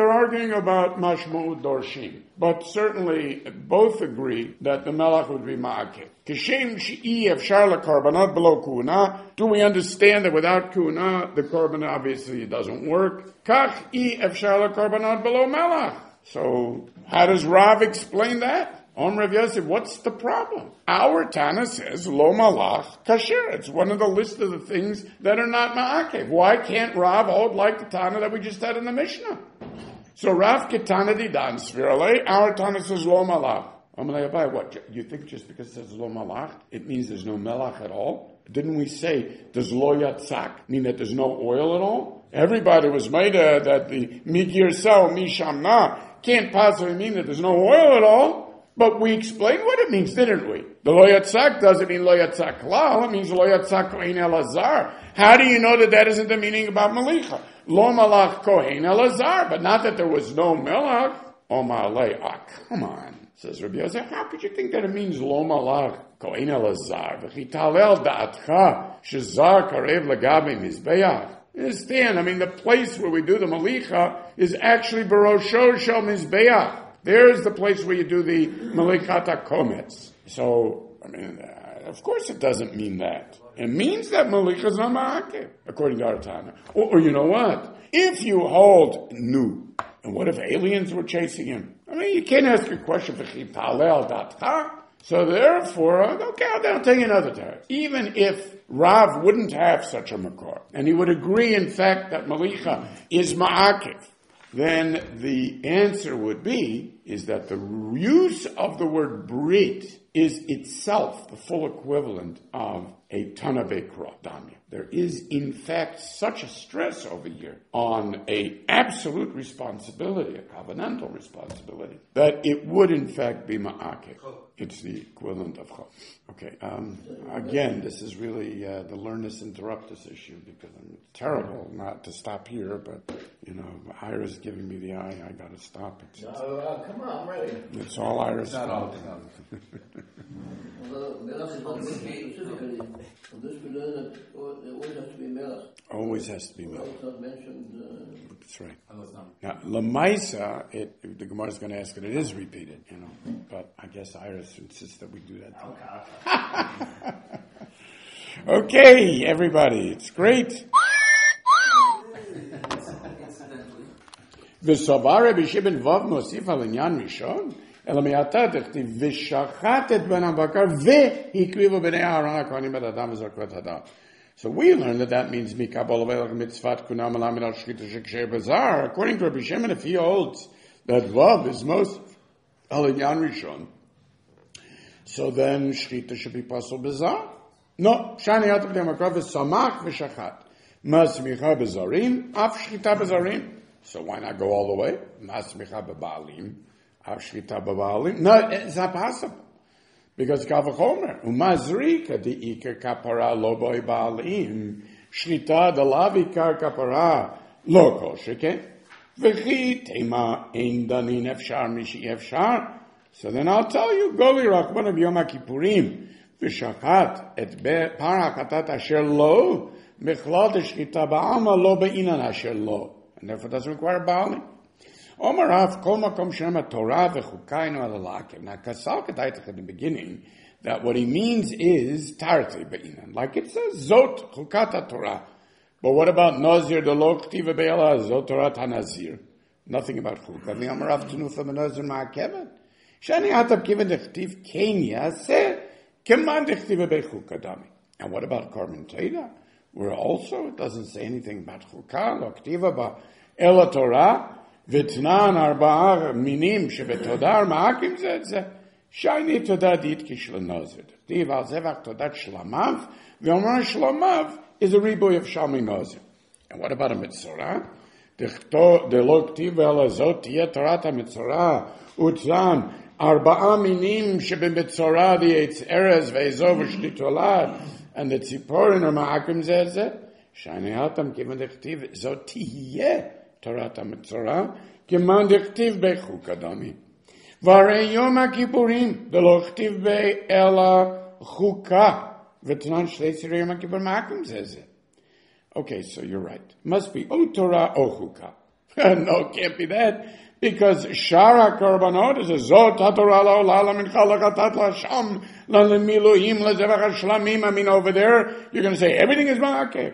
about Mashmud Dorshim. But certainly, both agree that the Melach would be Ma'akev. Kishem Shi'i Efshar LaKarbanot below Kuna. Do we understand that without Kuna, the Korban obviously doesn't work? Kach I Efshar LaKarbanot below Melach. So, how does Rav explain that? Rav Yosef, what's the problem? Our Tana says, Lo Malach Kasher. It's one of the list of the things that are not Ma'akev. Why can't Rav hold like the Tana that we just had in the Mishnah? So Rav Ketana Didan Svirale, our Tana says Lo Malach. Amalei, what? You think just because it says Lo Malach, it means there's no Melach at all? Didn't we say, does Lo Yatzak mean that there's no oil at all? Everybody was made that the Migir Sao Mishamna can't possibly mean that there's no oil at all. But we explained what it means, didn't we? The Lo Yatzak doesn't mean Lo Yatzak Klal, it means Lo Yatzak Kohen Elazar. How do you know that isn't the meaning about Malicha? Lo Malach Kohen Elazar, but not that there was no Melach. Omar Lei, come on, says Rabbi Yosef, how could you think that it means Lo Malach Kohen Elazar? V'chitalel da'atcha shezar karev lagabe mizbeach. Understand, I mean, the place where we do the Malicha is actually Barosho Shel Mizbeach. There's the place where you do the Malichat HaKometz. So, I mean, of course it doesn't mean that. It means that Malicha is not Ma'akev, according to our Tana. Or you know what? If you hold Nu, and what if aliens were chasing him? I mean, you can't ask a question for Chitalel Datcha. So therefore, okay, I'll tell you another time. Even if Rav wouldn't have such a makor, and he would agree, in fact, that Malicha is Ma'akev, then the answer would be, is that the use of the word Brit is itself the full equivalent of a Tana Bekra Damya. There is, in fact, such a stress over here on a absolute responsibility, a covenantal responsibility, that it would, in fact, be Ma'akev. It's the equivalent of Chol. Okay, again, this is really the learnus interruptus issue, because it's terrible not to stop here, but, Ira's giving me the eye, I gotta stop it. No, come on, I'm ready. It's all Ira's Not all fault. the time. specifically. So this we learn that it always has to be melech. Always has to be melech. It's not mentioned. That's right. Now, Lamaisa, the Gemara is going to ask that it is repeated, but I guess Iris insists that we do that. Okay, everybody, it's great. וסובר רבי שמעון ווב מוסיף על עניין ראשון, אלא מעתה דכתיב ושחט את בן הבקר והקריבו בני אהרון הכהנים את הדם וזרקו את הדם. So we learn that means mikabel velach mitzvat kunam alamin al shchita sheksher bazar. According to Rabbi Shimon, if he holds that vav is most al inyan rishon, so then shchita should be pasul bazar. No, shani atav demakav v'samach v'shachat masmicha bazarim af shchita bazarim. So why not go all the way? Masmicha b'baalim af shchita b'baalim. No, it's not possible. Because Kavachomer, Umazrika the Iker Kapara Loboi Baalim, Shrita the Lavikar Kapara, Loko Shike, Vechi Tema Ein Danin Efshar Mishi Efshar. So then I'll tell you, Goli Rachman of Yom Kippurim, Vishachat et Parakatat Asher Lo, Mechlad Shrita Ba'alma Lo Be'inan Asher Lo. And therefore it doesn't require Baalim. Omar Rav Kol Makom Shema Torah v'Chukainu Alalakim. Now, Kasal Kedaitach in the beginning, that what he means is Tarti Be'inan. Like it says, Zot Chukata Torah. But what about Nazir, the Lo K'tiva Be'ela, Zot Torah HaNazir? Nothing about Chukah. The Omar Rav Tunufa Menazir Ma'akevet. Shani Atab Kiven Dechtiv Kenya Se Keman Dechtiva Be'Chukah Dami. And what about Korban Teda? Where also it doesn't say anything about Chukah, Lo K'tiva Be'ela Torah. V'tnan arba'ar minim shebetodar ma'akim zeh shayni todah dit kishla nozir. Div al zevach todat shlamav v'omar shlamav is a riboy of shalmi nozir. And what about a mitzorah? De lo ktiv el azot tiyeh torat ha-mitzorah utzlan arba'a minim shebemitzorah v'yetz erez v'ezov v'shlitolad and the tziporin are ma'akim zeh shayni hatam kiven de ktiv zot tiyeh Torah HaMetzorah, Keman dechtiv bechuk adami. Varei Yom HaKippurim, Delo chtiv be ela chukah. V'tnan shlei tzirei Yom HaKippur ma'akim zeh. Okay, so you're right. Must be O Torah O chukah. No, can't be that. Because Shara Korbanot is a Zot HaTorah La'olah La'mincha La'chatat La'sham La'lemiluhim La'zevach HaShlamim. I mean, over there, you're going to say everything is ma'akev.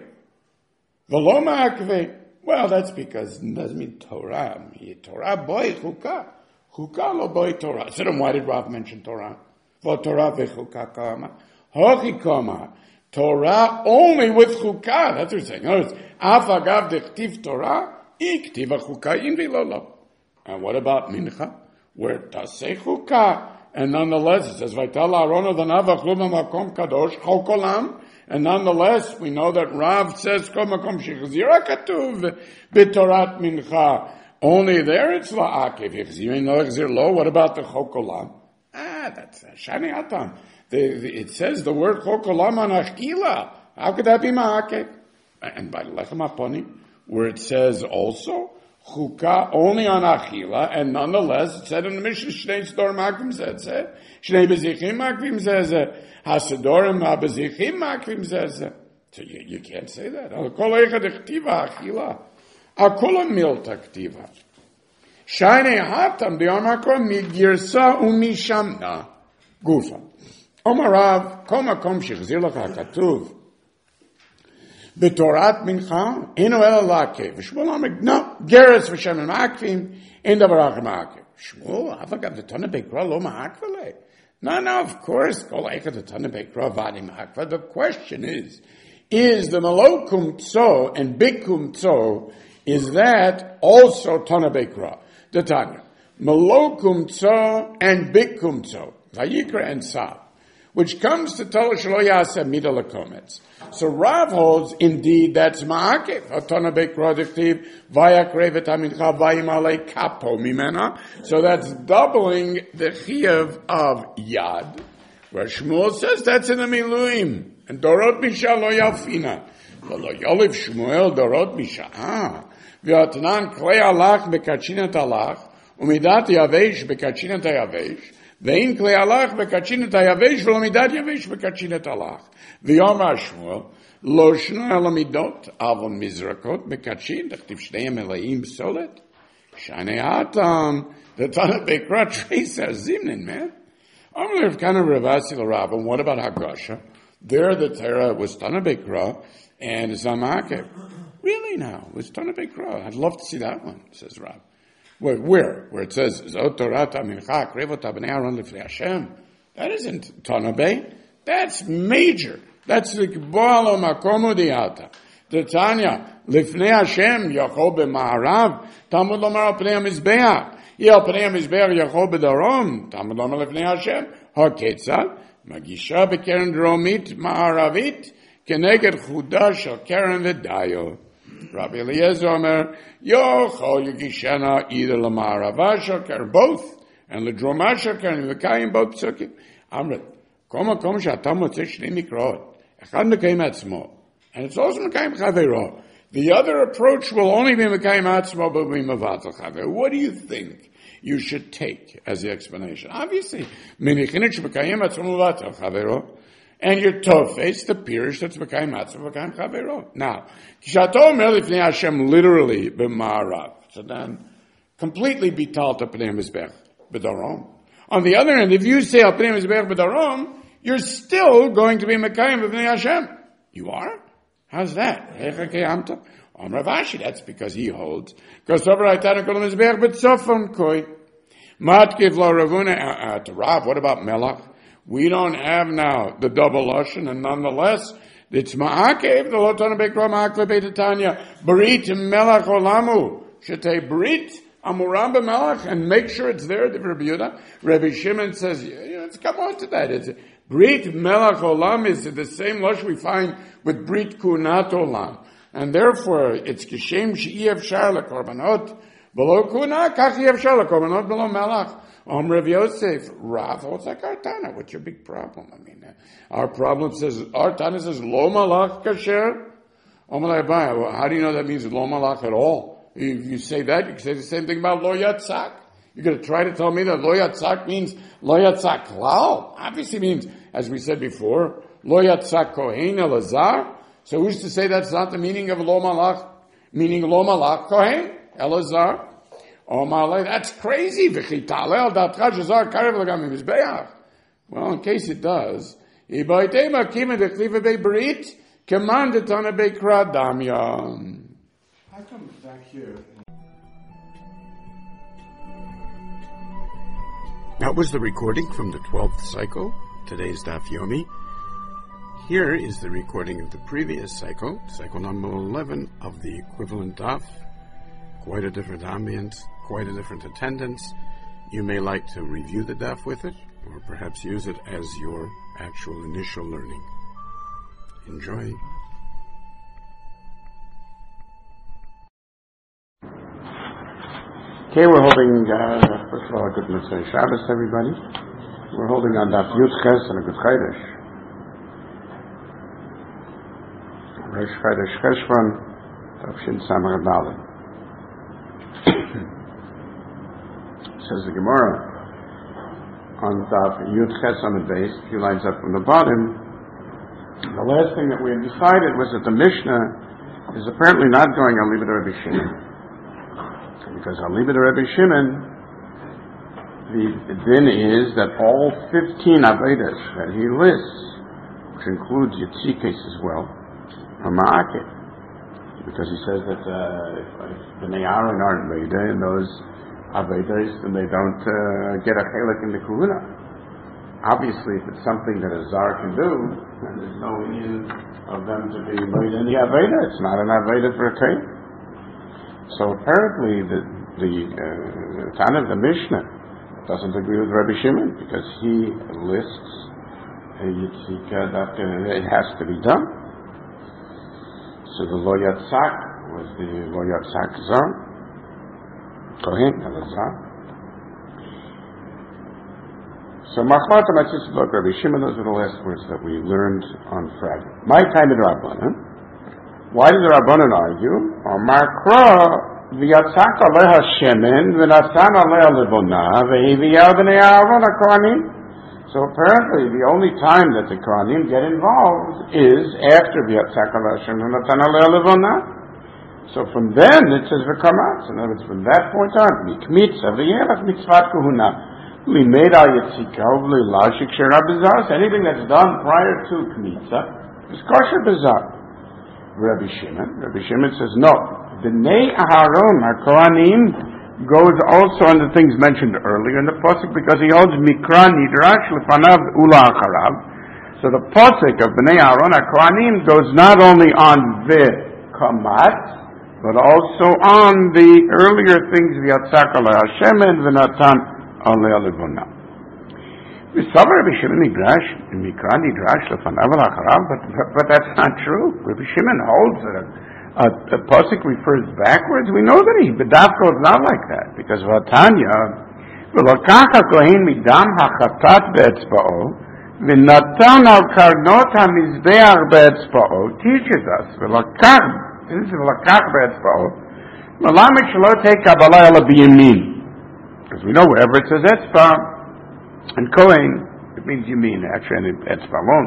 V'lo ma'akveh. Well, that's because it doesn't mean Torah. Torah boy chukah. Chukah lo boy Torah. So then why did Rav mention Torah? For Torah v'chukah kama. Hochi kama. Torah only with chukah. That's what you're saying. Notice, af agav dechtiv Torah, iktiv chukah in v'lolo. And what about mincha? Where it does say chukah. And nonetheless, it says, Vaytal Aaron the Navach Luma Makom Kadosh Chokolam. And nonetheless, we know that Rav says, Kol Makom Shechzira Katuv B'Torat Mincha. Only there it's La'akev. Yechzirin Lo Yechzir Lo. What about the Chokolam? That's Shani Atam. It says the word Chokolam on Achila. How could that be Ma'akev? And by Lechem HaPonim, where it says also, Chukah only on Achila, and nonetheless, it said in the Mishnah, Shnei Sidor Makvim Zeh, Shnei Bezichim Makvim Zeh, Hasadorim HaBezichim Makvim Zeh. So you can't say that. Al Kol Echad Echtiva Achila. Akula Milta Ktiva. Shainei Hatam, the Amakor, Migirsa Umishamna. Gufa. Omarav, Kol Makom Shechzir Lach HaKatuv. B'torat mincha, eno ela la'akev. Shmuel Amig, no, geres v'shem ma'akvim, en davar achim ma'akev. Shmuel, avagav v'tona be'kra lo ma'akvele. No, of course, kol eicha v'tona be'kra v'ani ma'akvele. The question is the malokum tzo and bikum tzo, is that also tona be'kra? The Tanya. Malokum tzo and bikum tzo, vayikra and sav, which comes to tell us shelo yaseh mida l'kometz. So Rav holds, indeed, that's ma'akev. Atona be'kra dechtiv, vayakrevet hamincha vayimale kapo mimena. So that's doubling the chiyuv of yad. Where Shmuel says that's in the miluim. And dorot misha lo yalfina. V'lo yoliv Shmuel dorot misha. V'atnan klei alach bekachinat alach. Umidat yavesh bekachinat yavesh. Ve'in klei alach v'kachin et hayavesh v'lo midat yavesh v'kachin et alach. V'yomar Shmuel, lo shno elamidot avon mizrakot v'kachin, dachtiv shneim elaim solet. Shane Atam, the Tana Bekra Tracer Zimnin, man. Amr kind of Ravasi L'Rav, and what about Hagasha? There the Torah was Tana Bekra and Zamake. Really now? It was Tana Bekra. I'd love to see that one, says Rav. Where? Where it says, Zot Torata Mincha Krevota B'nei Aaron Lifnei Hashem. That isn't Tana Be. That's major. That's the K'boalo Makomo Diata. The Tanya, Lifnei Hashem, Yachol B'Ma'arav, Talmud Lomar Al Pnei HaMizbeach. Al Pnei HaMizbeach, Yachol B'Darom, Talmud Lomar Lifnei Hashem. HaKetzad, Magisha B'Keren Dromit Ma'aravit, Keneged Chuda Shel Keren V'Dayo. Rabbi Eliezer Omer, Yochol Yigishana, either L'Ma'arava Shel Keren, both, and L'Droma Shel Keren, V'Kayim both Psukim. Amrit, Koma She'atam Motzei Shnei Mikrot, Echad Mekayim Atzmo. And it's also Mekayim Chavero. The other approach will only be Mekayim Atzmo, but be Mevatel Chavero. What do you think you should take as the explanation? Obviously, Menichinich Mekayim Atzmo Mevatel Chavero, and your Tofes, the Pirish, that's Mekayim Atzmo, Mekayim Chavero. Now, Kishato Omer Lifnei Hashem literally b'ma'arav. So then, completely bital to Pnei Mizbech b'darom. On the other hand, if you say Al Pnei Mizbech b'darom, you're still going to be Mekayim b'Pnei Hashem. You are? How's that? Ravashi, that's because he holds. To Rav, what about Melach? We don't have now the double lashon, and nonetheless, it's ma'akev, the lotana bekra ma'akve betetanya, Brit Melach olamu, shetei Brit amuram b'Melach, and make sure it's there, the Rabbi Yehuda. Rabbi Shimon says, let's come on to that. It's Brit Melach Olam is the same lush we find with Brit Kunat Olam. And therefore, it's Kishem She'iev Shar LeKorbanot below Kuna, Kach Yev Shar LeKorbanot below Melach. Rav Yosef, Rav, what's like our Tana? What's your big problem? I mean, our problem says, our Tana says, Lo Malach Kasher. Well, how do you know that means Lo Malach at all? If you say that, you can say the same thing about Lo Yatzak. You're going to try to tell me that Lo Yatzak means Lo Yatzak Klal? Obviously means, as we said before, Lo Yatzak Kohen Elazar. So who's to say that's not the meaning of Lo Malach, meaning Lo Malach Kohen Elazar? Oh my, that's crazy. Well, in case it does, how come back here? That was the recording from the 12th cycle, today's Daf Yomi. Here is the recording of the previous cycle, cycle number 11 of the equivalent Daf. Quite a different ambience, quite a different attendance. You may like to review the Daf with it, or perhaps use it as your actual initial learning. Enjoy. Okay, we're holding, first of all, a good Mitzvah Shabbos, everybody. We're holding on Daf Yud Ches and a good Chodesh. Rosh Chodesh Cheshvan, Daf Shin Samar Dalet. Says the Gemara on Daf Yud Ches on the base, a few lines up from the bottom. The last thing that we had decided was that the Mishnah is apparently not going on Libed Rabbi Shimon, because on Libed Rabbi Shimon, the din is that all 15 Avedas that he lists, which includes Yitzikes as well, are Ma'akeh, because he says that if Bnei Aaron aren't Veda in those Avedas, then they don't get a chelik in the Kahuna. Obviously, if it's something that a Zar can do, then there's no reason of them to be made in the Aveda. It's not an Aveda for a Kain. So apparently, the Tana of the Mishnah doesn't agree with Rabbi Shimon, because he lists a Yitzika that it has to be done. So the Lo Yatzak was the Lo Yatzak Zar. Kohen Elazar. So Machmat Matzis Blok Rabbi Shimon, those are the last words that we learned on Friday. My time in Rabbanan. Why did the Rabbanan argue? Or Makra ויצק עליה שמן ונתן עליה לבונה והביאה בני אהרון הכהנים. So apparently the only time that the Kohanim get involved is after ויצק עליה שמן ונתן עליה לבונה. So from then it says v'kamatz. In other words, from that point on, mikmitza v'yelach mitzvat kahuna limed al yitzika v'lilashik shera b'zar. Anything that's done prior to kmitza is kosher b'zar. Rabbi Shimon says no. B'nei Aharon HaKohanim goes also on the things mentioned earlier in the pasuk because he holds mikra nidrash lefanav ula acharav. So the pasuk of B'nei Aharon HaKohanim goes not only on v'kamatz but also on the earlier things, v'yatzak alei Hashem and v'natan alei alevona. V'savar Rabbi Shimon nidrash, mikra nidrash lefanav al-acharav, but that's not true. Rabbi Shimon holds that a pasuk refers backwards. We know that the dafka is not like that, because v'atanya, v'lakach ha-kohen midam ha-chatat be'etzba'o, v'natan al-karnot ha-mizbeach be'etzba'o, teaches us, v'lakach, this is lakach be'etzba'o. Malamik shelo take kabbalah ala biyamin. Because we know wherever it says etzba and kohen, it means yamin, actually, and etzba alone.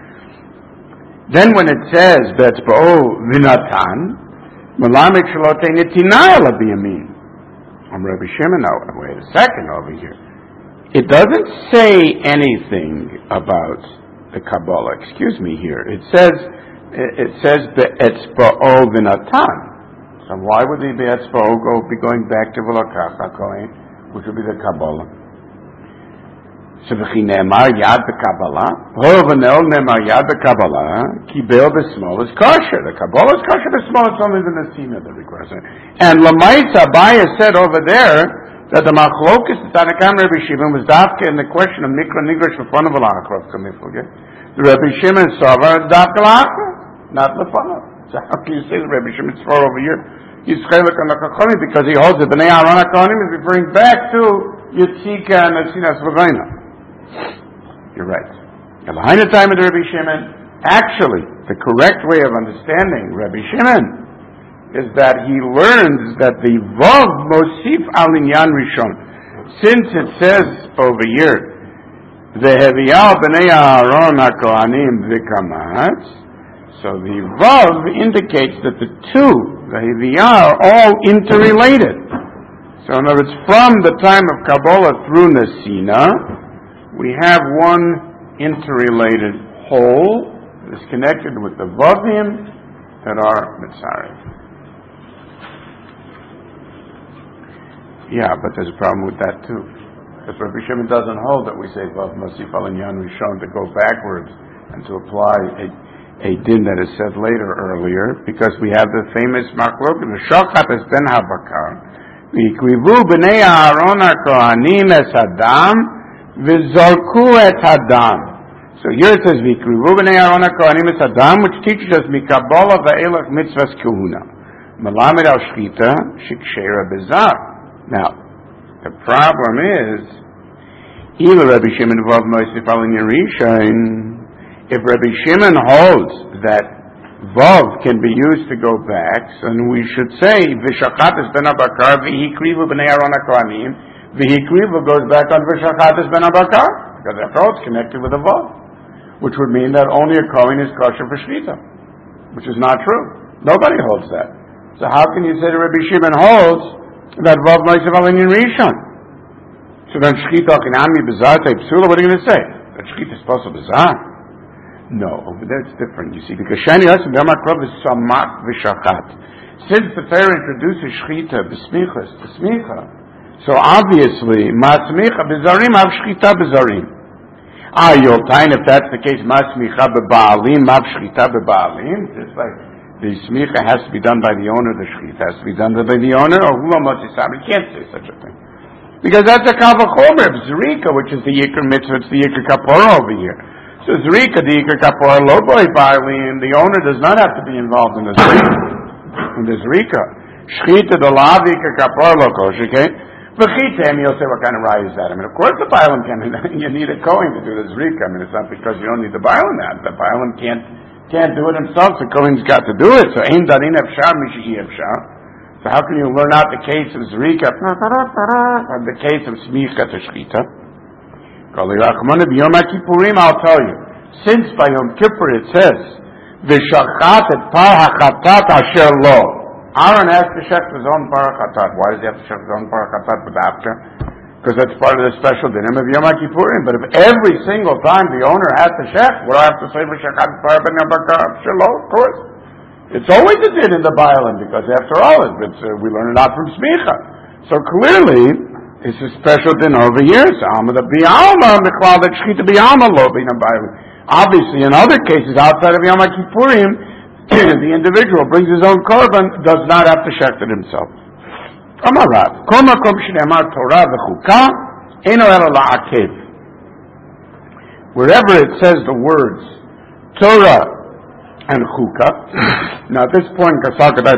Then when it says be'etzba'o v'natan, malamik shelo take netina ala biyamin. Rabbi Shimon, now, wait a second over here. It doesn't say anything about the Kabbalah. Excuse me here. It says be'etzba'o v'natan. So why would the be'etzba'o be going back to v'lakach ha'kohen, which would be the Kabbalah? So v'chi ne'emar yad b'Kabbalah, ho v'nel ne'emar yad b'Kabbalah, ki be'el b'smol is kosher. The Kabbalah is kosher, b'smol it's only the nesina that requires it. And Lamaitza Abaya said over there that the machlokes, the Tanakam Rabbi Shimon, was dafka in the question of mikra nigrash v'fanav v'lacharav kamifugeh. The Rabbi Shimon Sava dafka l'acharav. Not lefanav. So how can you say the Rabbi Shimon Tzvar over here? He's chelik on the Chachamim because he holds the Bnei Aharon HaKohanim is referring back to Yitzika and Nesinas V'Goyna. You're right. And behind the time of the Rabbi Shimon, actually, the correct way of understanding Rabbi Shimon is that he learns that the Vav Mosif Al Inyan Rishon. Since it says over here, V'Heviyah Bnei Aharon HaKohanim V'Kamatz, so the Vav indicates that the two, the Hiviyah, are all interrelated. So in other words, from the time of Kabbalah through Nesina, we have one interrelated whole that is connected with the Vavim that are Mitzareh. Yeah, but there's a problem with that too. Because Rabbi Shimon doesn't hold that we say Vav Masif Al Inyan Rishon to go backwards and to apply a din that is said later earlier, because we have the famous machlok, the shochat es ben habakar, v'ikrivu b'nei Aharon HaKohanim es hadam, v'zorku et hadam. So here it says, v'ikrivu b'nei Aharon HaKohanim es hadam, which teaches us mikabbalah va'elach mitzvahs kahuna. Melamed al shchita, shikshera bezar. Now, the problem is, either Rabbi Shimon vav moisif al Yerishain, if Rabbi Shimon holds that Vav can be used to go back, then we should say, V'shachatis ben Abakar, V'hikrivu b'nei Aharon HaKohanim, V'hikrivu goes back on V'shachatis ben Abakar, because after all it's connected with a Vav, which would mean that only a Kohen is kosher for Shchita, which is not true. Nobody holds that. So how can you say that Rabbi Shimon holds that Vav Moisef Al Inyan Rishon? So then Shchita Kinami B'zar Tay Psula, what are you going to say? That Shchita is supposed to B'zar? No, over there it's different, you see, because Shani Yosef B'Makrov is Samat V'Shachat. Since the Torah introduces Shchita, B'Smichas, to Smicha, so obviously, Ma'asmicha B'Zarim, Av Shchita B'Zarim. You'll find if that's the case, Ma'asmicha B'Ba'alim, Av Shchita B'Ba'alim, it's like, the Smicha has to be done by the owner, the Shchita has to be done by the owner, or Hula Motzisam, you can't say such a thing. Because that's a Kavachomer, Zrika, which is the Yikr Mitzvah, it's the Yikr Kapora over here. So Zrika, the Yikr Kapora, Loboi Ba'alim, the owner does not have to be involved in the Zrika. Shchita, the Lav Yikr Kapora, Lokosh, okay? V'chitem, you'll say, what kind of raya is that? I mean, of course the Ba'alim can, you need a Kohen to do the Zrika. I mean, it's not because you don't need the Ba'alim that. The Ba'alim can't do it himself, the Kohen's got to do it. So, Ein Darin Efshar, Mishi Efshar. So how can you learn out the case of Zrika and the case of Smicha to Shchita? I'll tell you. Since by Yom Kippur it says, V'shachat et par hachatat asher lo. Aaron has to shecht his own par hachatat. Why does he have to shecht his own par hachatat but after? Because that's part of the special dinim of Yom Kippurim. But if every single time the owner has to shecht, what do I have to say V'shachat par asher lo? Of course. It's always a din in the Bailam, because after all, we learn it out from Smicha. So clearly, it's a special din over here. Obviously, in other cases outside of Yom Kippurim, the individual brings his own korban, does not have to shecht it himself. Wherever it says the words Torah and chukah. Now at this point, we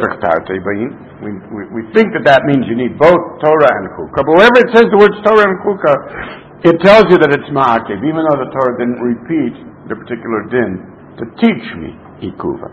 think that means you need both Torah and chukah. But wherever it says the words Torah and chukah, it tells you that it's ma'akev, even though the Torah didn't repeat the particular din to teach me ikuva.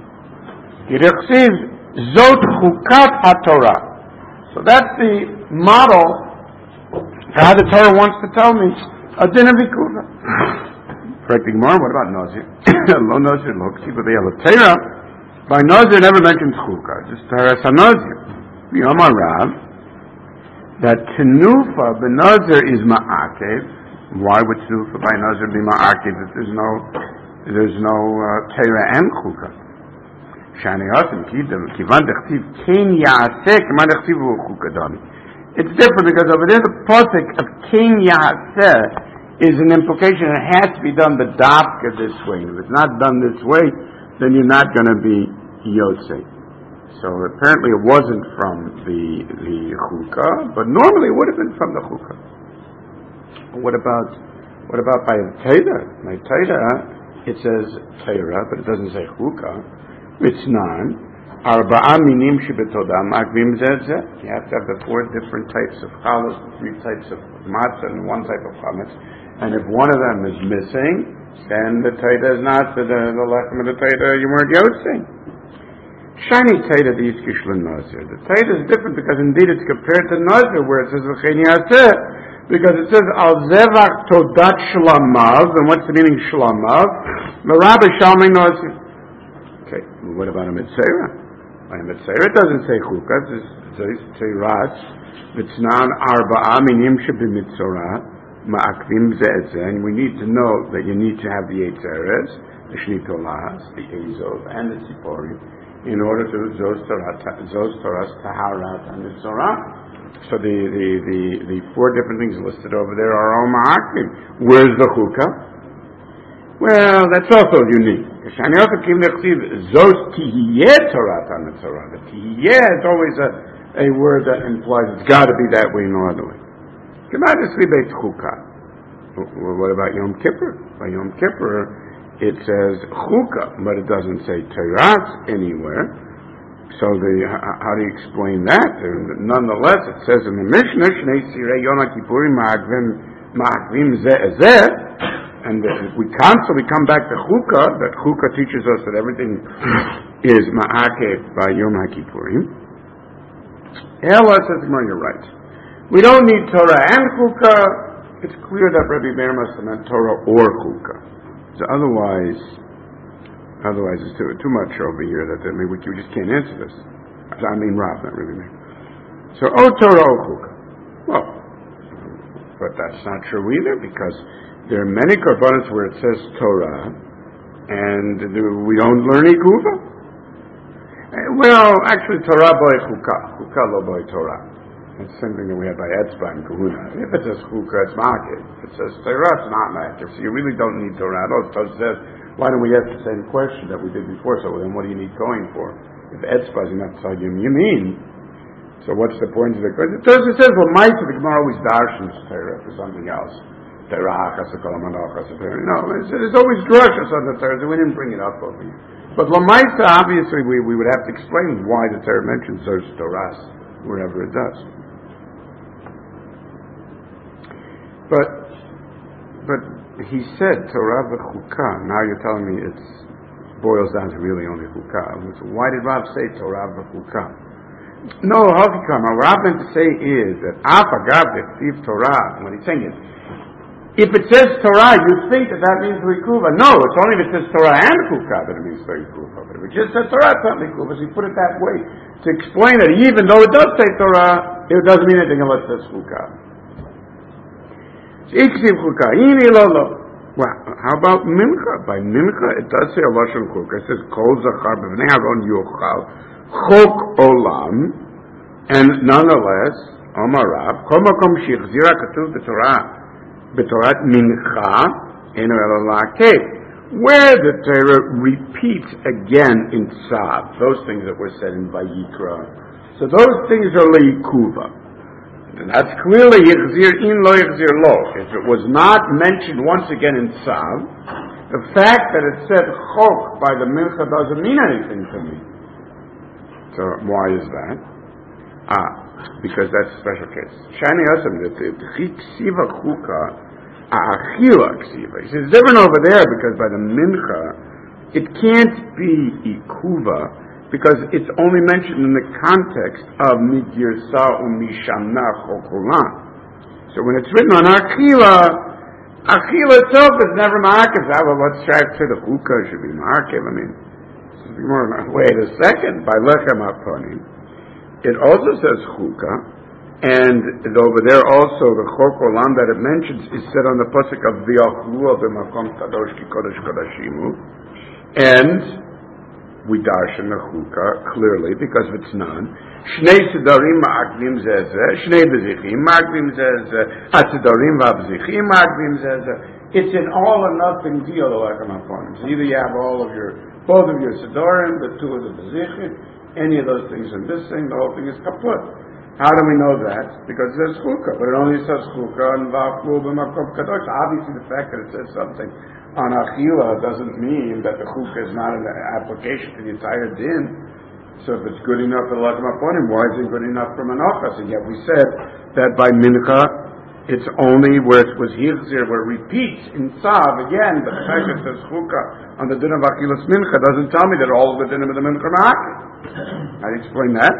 Zot chukat haTorah. So that's the model for how the Torah wants to tell me a din of ikuva. Correcting more, what about Nazir? Lo Nazir, lo ksiva be'elatera. By Nazir never mentions chukah, just Teres HaNazir. V'yomar Rav, that tenufa b'Nazir is ma'akev. Why would tenufa by Nazir be ma'akev if there's no Torah and chukah? Shani Hasim kivan dechtiv ken ya'aseh kivan dechtiv chukah dami. It's different because over there the pasuk of ken ya'aseh is an implication it has to be done the dafka this way. If it's not done this way, then you're not going to be yotzei. So apparently it wasn't from the chukah, but normally it would have been from the chukah. What about by Torah? By Torah, it says Torah, but it doesn't say chukah. It's non. Arba'a minim shebetodah ma'akvim zeh. You have to have the 4 different types of chalas, 3 types of matzah, and 1 type of chametz. And if one of them is missing, then the Torah is not the lechem of the Torah. You weren't yotzei. Shiny Torah the Yizkish Nazir. The Torah is different because indeed it's compared to Nazir, where it says v'chein yaseh, because it says al zevach todat shlamav. And what's the meaning shlamav? Merabah shalmei Nazir. Okay, well, what about a mitzvah? By a mitzvah, it doesn't say chukah. It says teirat. V'tznan arba'a minim shebimitzorah. Ma'akvim ze'ezeh, and we need to know that you need to have the 8 zeres, the shnitolahs, the ezov, and the tziporim, in order to zos toras taharat and the tzorah. So the 4 different things listed over there are all ma'akvim. Where's the chukah? Well, that's also unique. Shani also came to zos tihiyeh torat and the tzorah. The tihiyeh is always a word that implies it's got to be that way, no other way. What about Yom Kippur? By Yom Kippur, it says chukah, but it doesn't say terat anywhere. So how do you explain that? And nonetheless, it says in the Mishnah, Shnei Sirei Yom Kippurim ma'akvim zeh, and we constantly come back to chukah. That chukah teaches us that everything is ma'akev by Yom Kippurim. Ella says, you're right. We don't need Torah and chukah. It's clear that Rabbi Meir must have meant Torah or chukah. So otherwise it's too much over here that we just can't answer this. I mean Rav, not Rabbi Meir. So Torah or chukah. Well, but that's not true either, because there are many korbanos where it says Torah and we don't learn ikuva. Well, actually Torah boy chukah lo boy Torah. It's the same thing that we have by Etzba and Kahuna. If it says chukah, it's ma'akev. If it says Torah, it's not ma'akev. So you really don't need Torah. Tosha says, why don't we ask the same question that we did before? So then what do you need going for? If Etzba is not Tzagim Yamin, so what's the point of the question? Tosha says, well, Ma'aseh, the Gemara always darshans Torah for something else. Torah, Chasakol, Manach, no, there's always drashas on the Torah, so we didn't bring it up over here. But Lamaisa, obviously, we would have to explain why the Torah mentions those Torahs wherever it does. But he said Torah v'chukah. Now you're telling me it boils down to really only chukah. So why did Rav say Torah v'chukah? No, Hakikama, what I meant to say is that Afagav Tiv Torah, when he's saying it, if it says Torah, you think that means Likuva. No, it's only if it says Torah and Kuka that it means Likuva. But if it just says Torah, it's not Likuva. So he put it that way to explain that even though it does say Torah, it doesn't mean anything unless it says Kuka. Well, how about Mincha? By Mincha, it does say a Lashon Kuka. It says Kol Zachar B'vnei Aaron Yochal Chok Olam. And nonetheless, Omar Rav, Kol Makom Shechzira Katuv B'Torah Mincha Eno Elo La'akev, where the Torah repeats again in Tzav, those things that were said in Vayikra. So those things are Leikuva. And that's clearly Yichzir in Lo Yichzir Lo. If it was not mentioned once again in Tzav, the fact that it said Chok by the Mincha doesn't mean anything to me. So why is that? Because that's a special case. Shani Asam, that the Ksiva Chuka, Achila Ksiva. He says, it's different over there because by the Mincha, it can't be Ikuva because it's only mentioned in the context of Migirsa Umishamna Chokulan. So when it's written on Achila itself is never Ma'akev. Well, let's try to say the Chuka should be Ma'akev. I mean, wait a second, by Lechem HaPonim. It also says Chuka, and over there also the Chok Olam that it mentions is said on the pasuk of V'yachlu b'makom kadosh ki kodesh kodashimu, and we darshan the Chuka clearly because of its none. Shnei Sidarim ma'akvim zezeh, Shnei Bezichim ma'akvim zezeh, Atzidarim v'abzichim ma'akvim zezeh. It's an all or nothing deal like I'm upon. So either you have both of your Sidarim, the two of the Bezichim, any of those things in this thing, the whole thing is kaput. How do we know that? Because it says Chuka, but it only says Chuka and V'achlu b'makom kadosh. Obviously the fact that it says something on Achila doesn't mean that the Chuka is not an application to the entire din. So if it's good enough for the Lechem HaPonim, why is it good enough for Menachas? And yet we said that by Mincha, it's only where it was Yichzir, where it repeats in Tzav again, but the fact that it says Chuka on the din of Achilas Mincha doesn't tell me that all of the din of the Mincha are Ma'akev. How do you explain that?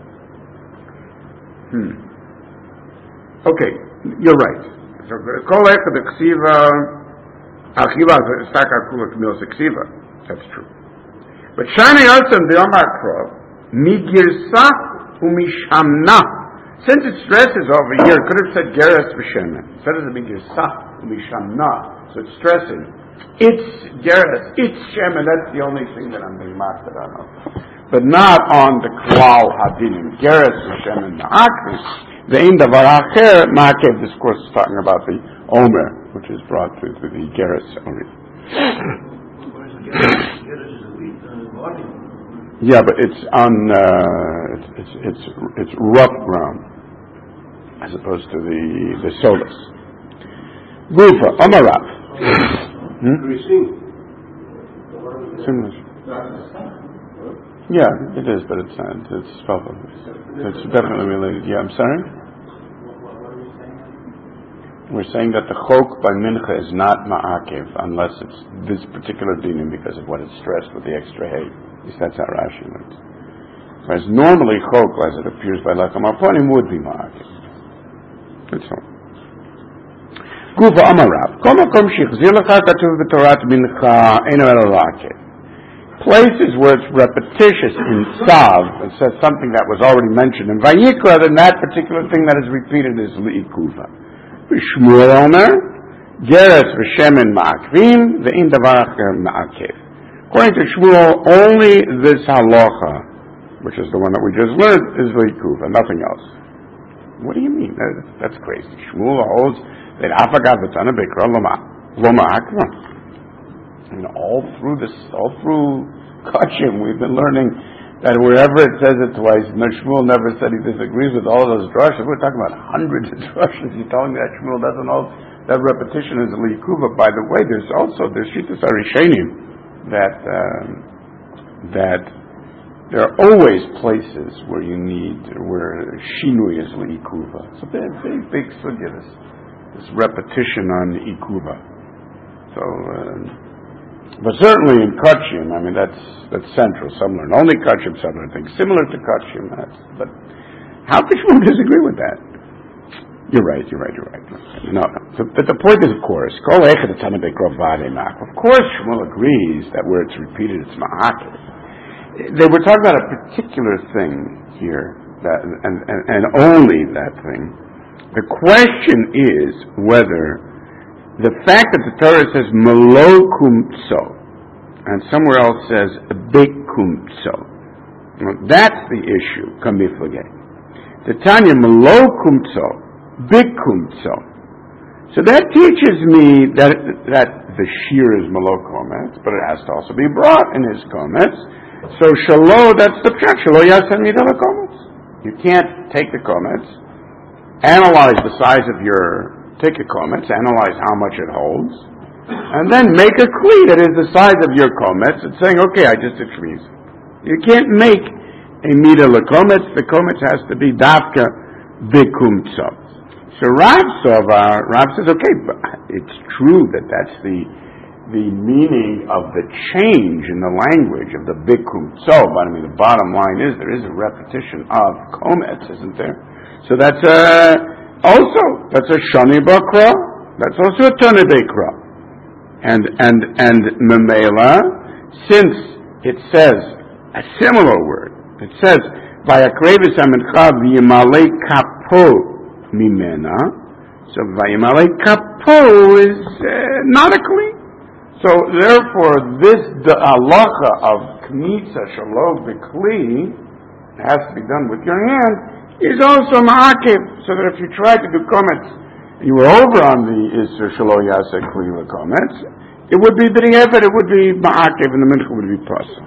Okay, you're right. So, that's true. But Shani Yotzim the Omakro, Migirsa Umishamna. Since it stresses over here, it could have said Geras V'Shemen. Instead of Migirsa Umishamna. So it's stressing. It's Geras, it's Shemen. That's the only thing that I'm being marked on. But not on the Klal Hadinim. Geras V'Shemen Ma'akvis. The Ein Davar Acher Ma'akev. This course is talking about the Omer, which is brought to the Geras Ori. Yeah, but it's on it's rough ground as opposed to the solas. Gufa Amarav. Similar. Yeah, it is, but it's spelled. It's definitely related. Yeah, I'm sorry. We're saying that the chok by mincha is not ma'akev unless it's this particular dinim because of what it's stressed with the extra hay. At least that's how Rashi learns. Whereas normally chok, as it appears by Lechem HaPonim, would be ma'akev. That's all. Gufa Amarav. Kol makom shechzir lecha katuv b'torat mincha eno elo la'akev. Places where it's repetitious in Tzav, it says something that was already mentioned in Vayikra, then that particular thing that is repeated is li'ikuva. Shmuel Omer, Geras v'Shemen ma'akvim, ve'in davar acher ma'akev. According to Shmuel, only this halacha, which is the one that we just learned, is li'ikuva, nothing else. What do you mean? That's crazy. Shmuel holds that afagav v'tana beikra lo ma'akva. And all through Kachim, we've been learning that wherever it says it twice, Shmuel never said he disagrees with all those drushes. We're talking about hundreds of drushes. You're telling me that Shmuel doesn't know that repetition is li'ikuva. By the way, there's Shitas Arishenim that there are always places where shinui is li'ikuva. It's a big sugya, this repetition on ikuva. So But certainly in Kachim, I mean, that's central. Some learn only Kachim, some learn things similar to Kachim. But how could you disagree with that? You're right. No. But the point is, of course, of course Shmuel agrees that where it's repeated, it's ma'akev. They were talking about a particular thing here, and only that thing. The question is whether the fact that the Torah says Melo kumtso and somewhere else says Bikumtso, that's the issue. Kamiflage. The Tanya Melo kumtso, Bikumtso. So that teaches me that the shear is Melo komets, but it has to also be brought in his komets. So Shalo, that's the pshat. Shalo yasen midala komets. You can't take the komets, analyze the size of take a komets, analyze how much it holds, and then make a kli that is the size of your komets. It's saying, okay, I just extreme. You can't make a mida lekomets. The komets has to be dafka bikumtso. So Rav says, okay, but it's true that's the meaning of the change in the language of the bikumtso. But I mean, the bottom line is there is a repetition of komets, isn't there? So that's that's a shani bakra. That's also a tani bakra. And memela, since it says a similar word, it says vayakrevis amincha v'yimalei kapo mimena. So v'yimalei kapo is not a kli. So therefore, this halacha of knitza shalo b'kli has to be done with your hand. Is also ma'akev, so that if you try to do komets, you were over on the Isser Shalo Yaseh Kli komets, it would be b'di'evet, it would be ma'akev, and the mincha would be pasa.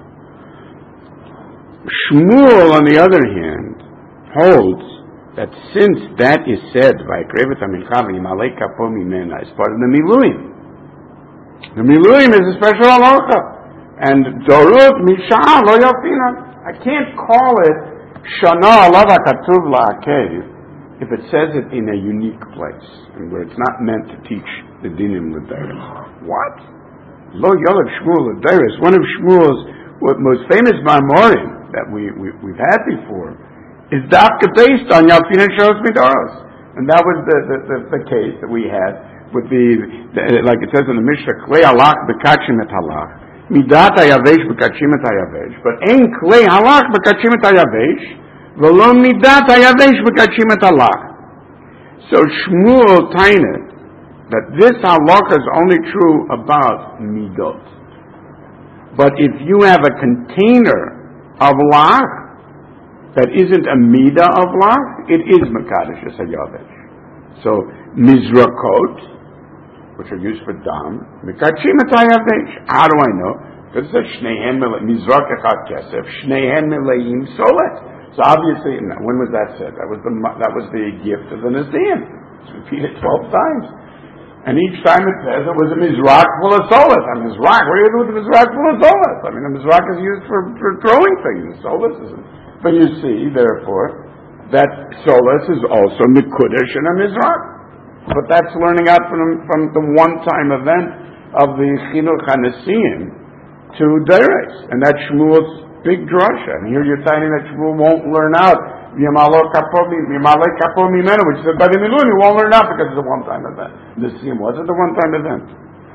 Shmuel, on the other hand, holds that since that is said by Krevet HaMincha v'yimalei kapo mimena, as part of the Miluim. The Miluim is a special halacha, and Dorut Mishah Lo Yafina. I can't call it Shana Alava Katuv La'akev if it says it in a unique place, and where it's not meant to teach the dinim l'deiros. What? Lo Yolav Shmuel l'deiros. One of Shmuel's most famous marmorim that we've had before is dafka based on Yalfin and Shos Midaros, and that was the case that we had with like it says in the Mishnah, Klei Halach B'Kachim Et Halach. Midat hayavesh b'kachim et hayavesh, but ein klei halach b'kachim et hayavesh, v'lo midat hayavesh b'kachim et halach. So Shmuel tainet that this halach is only true about midot. But if you have a container of lach that isn't a midah of lach, it is mekadosh es hayavesh. So mizrakot, which are used for dam, mikachim et hayavesh. How do I know? Because it says shneihem mizrak echad kesef, shneihem mileim solet. So obviously, when was that said? That was the gift of the Nesiim. It's repeated 12 times, and each time it says it was a mizrak full of solet. A mizrak. What do you do with a mizrak full of solet? I mean, a mizrak is used for throwing things. Solet isn't. But you see, therefore, that solet is also mikudesh and a mizrak. But that's learning out from the one-time event of the Chinuch HaNesiim to Deres. And that's Shmuel's big drasha. And here you're telling that Shmuel won't learn out V'yamalei kapo mimena, which is by the Miluim, you won't learn out because it's a one-time event. Nesiim wasn't a one-time event.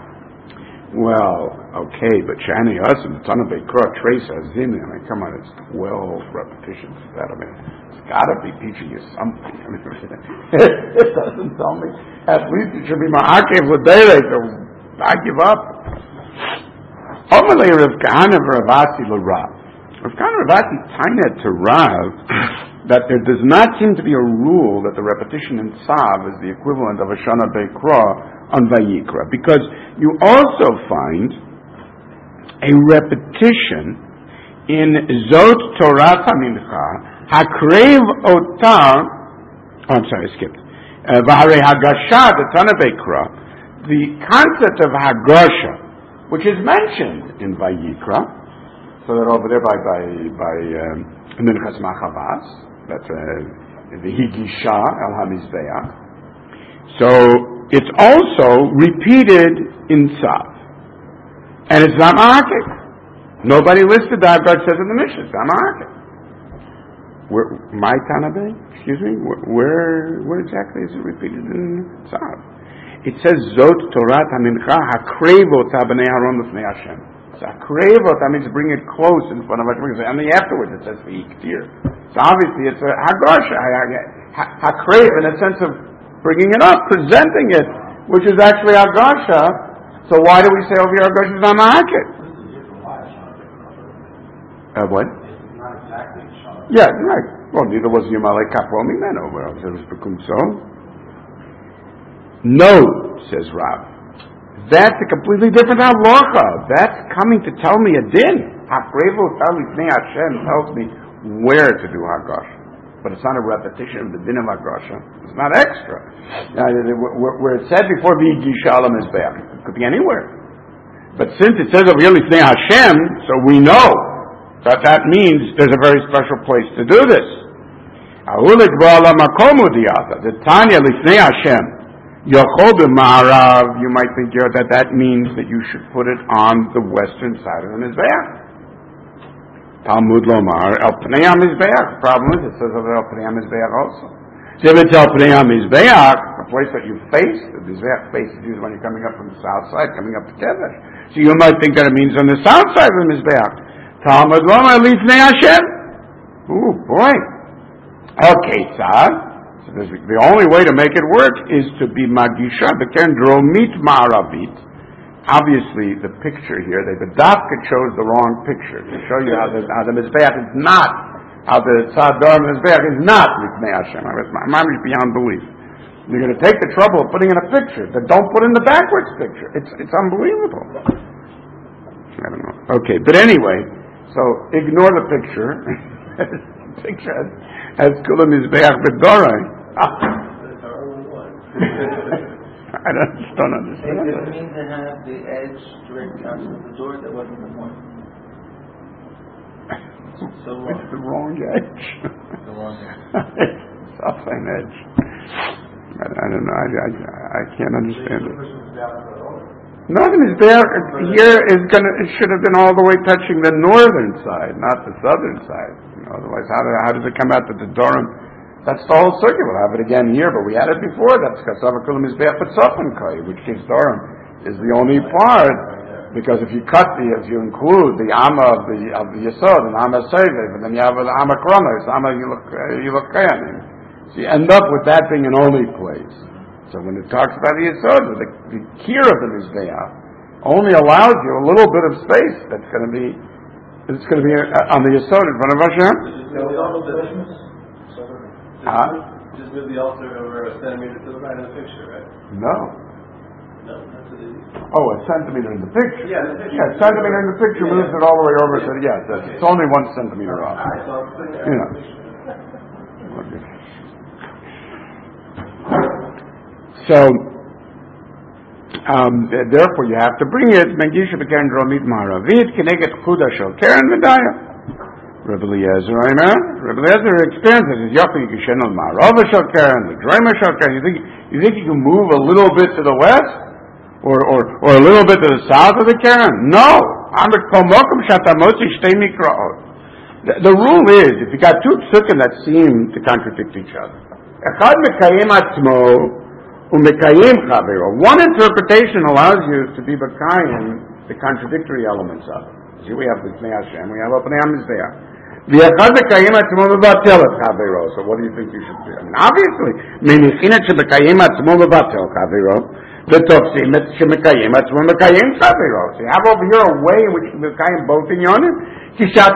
Well, okay, but Shani Asim, the son of Bekra, Trace Azim, I mean, come on, it's 12 repetitions of that. I mean, it's got to be teaching you something. I mean, it doesn't tell me. At least it should be Ma'akev L'Deireh, so I give up. Omelei Rav Kahana v'Ravasi l'Rav. Rav Kahana v'Ravasi tainet to Rav that there does not seem to be a rule that the repetition in Tzav is the equivalent of a Shana Beikra on Vayikra, because you also find a repetition in Zot Torah Mincha Hakrev Otar. Oh, I'm sorry, I skipped. V'harei Hagasha, the Tana Beikra, the concept of Hagasha, which is mentioned in Vayikra, so that over there by Minchas Machavas, that's the Higisha El HaMizbeach. So it's also repeated in Tzav. And it's not ma'akik. Nobody listed that. God says in the Mishnah, it's not ma'akik. My Tanabe? Excuse me? Where exactly is it repeated in Tzav? It says, Zot Torah HaMincha HaKrevot HaBnei Haron L'fnei Hashem. So HaKrevot, that means bring it close in front of Hashem. And then afterwards it says V'yiktir. So obviously it's a Hagosha, HaKrev, in a sense of bringing it up, presenting it, which is actually Hagosha. So why do we say over here Hagosha is not ma'akik? What? Yeah, right. Well, neither was Yamalei Kapro Mimeno, where else it was become so. No, says Rav. That's a completely different halacha. That's coming to tell me a din. Hakrevo Talifnei Hashem tells me where to do Hagosha. But it's not a repetition of the din of Hagosha. It's not extra. Where it said before V'yigisha Al HaMizbeach, it could be anywhere. But since it says over here Lifnei Hashem, so we know that means there's a very special place to do this. The Tanya Lifnei Hashem, Yochol b'Ma'arav, you might think that means that you should put it on the western side of the Mizbeach. Talmud Lomar, El Pnei HaMizbeach. The problem is, it says over El Pnei HaMizbeach also. So if it's El Pnei HaMizbeach, the place that you face, the Mizbeach faces you when you're coming up from the south side, coming up to Kedesh. So you might think that it means on the south side of the Mizbeach. Talmud Lomar Lifnei Hashem. Ooh, boy. Okay, Tzad. So the only way to make it work is to be Magisha, the Kendromit Ma'aravit. Obviously, the picture here, the Dafka chose the wrong picture to show you how the Mizbeach is not, how the Tzad Dor Mizbeach is not Lifnei Hashem. I'm beyond belief. You're going to take the trouble of putting in a picture, but don't put in the backwards picture. It's unbelievable. I don't know. Okay, but anyway. So ignore the picture. The picture has Kula Mizbeach B'Dorai. I don't understand. It didn't mean to have the edge directly onto the door. That wasn't the point. So it's the wrong edge. The wrong edge. It's the same edge. I don't know. I can't understand it. Nothing is there. Here it should have been all the way touching the northern side, not the southern side. Otherwise, how does it come out that the Dorim? That's the whole circuit. We'll have it again here, but we had it before. That's Kasavakulam is Be'apatzofenkai, which gives Dorim is the only part, because if you include the Amma of the Yesod, and Amma Sevev, and then you have the Amma Kronos, Amma Yilukayanim. So you end up with that being an only place. So when it talks about the Yesod, the key of the Mizbeach only allows you a little bit of space that's going to be on the Yesod in front of Hashem. Just move the altar over a centimeter to the right of the picture, right? No, that's what it is. Oh, a centimeter in the picture. Yeah, the picture. Yeah, a centimeter in the picture moves it all the way over. So it's only 1 centimeter off. All right, so I'm putting it on the picture. So, therefore, you have to bring it. Mengisha b'keren dromit ma'aravit keneget chuda shel keren v'daya. Rabbi Eliezer, Rabbi Eliezer expands it. Yochel yikishen al ma'arava shel keren, the droma shel keren. You think you can move a little bit to the west, or a little bit to the south of the keren? No. The rule is, if you got two psukim that seem to contradict each other, echad mekayim atzmo. One interpretation allows you to be Bakayim, the contradictory elements of it. See, we have the Pnei Hashem, we have Pnei HaMizbeach. So what do you think you should do? I mean, obviously, so you have over here a way in which you can Bakayim both in Yonim. If you're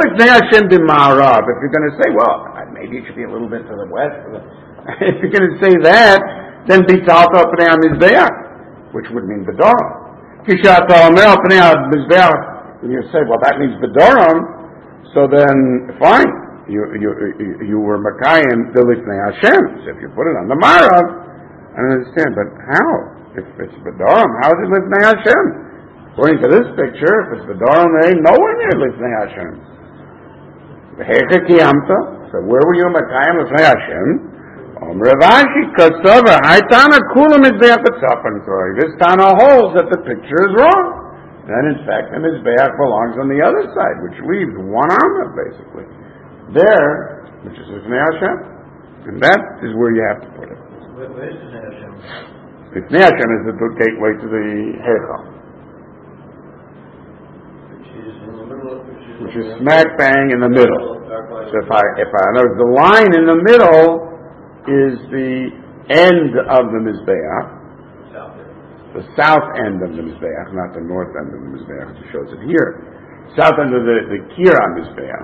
going to say, well, maybe it should be a little bit to the west, if you're going to say that, then Bitalta Pnei HaMizbeach, which would mean Bedorim. Kishata Omer Pnei HaMizbeach, when you say, well, that means Bedorim, so then, fine, you were Makayim the Lifnei Hashem. So if you put it on the Marav, I don't understand, but how? If it's Bedorim, how is it Lifnei Hashem? According to this picture, if it's Bedorim, there ain't nowhere near Lifnei Hashem. So where were you Makayim Lifnei Hashem? Ravashi Kasava Haitana Kula Mizbeach B'Tzafan Koi. This Tana holds that the picture is wrong. then in fact the Mizbeach belongs on the other side, which leaves one armor basically. There, which is Lifnei Hashem, and that is where you have to put it. Where is Lifnei Hashem? Lifnei Hashem is the gateway to the Heichal, which is smack bang in the middle. So if I know the line in the middle is the end of the Mizbeach, the south end of the Mizbeach, not the north end of the Mizbeach, it shows it here. South end of the Kira Mizbeach.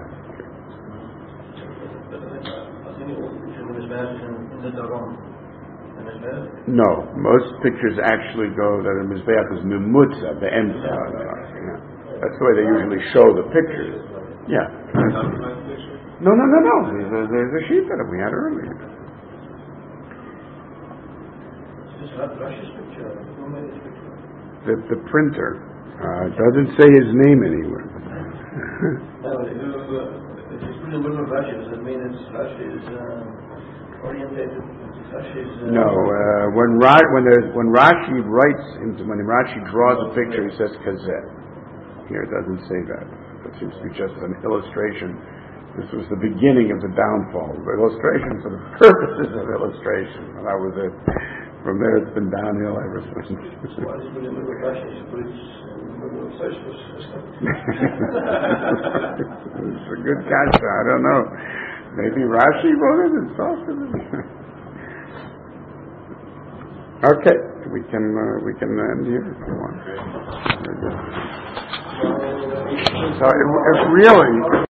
No, most pictures actually go that the Mizbeach is Mimutza, the end side. Yeah. That's the way they usually show the pictures. Yeah. No. There's a sheet that we had earlier. The printer doesn't say his name anywhere. If it's put in the middle of Rashi, does it mean Rashi is orientated? No, when Rashi writes, when Rashi draws a picture, he says kazeh. Here it doesn't say that. It seems to be just an illustration. This was the beginning of the downfall. The illustration for the purposes of illustration. And that was it. From there it's been downhill ever since. It's a good kasha. I don't know. Maybe Rashi wrote it and softened it. Okay, we can end here if you want. So it really.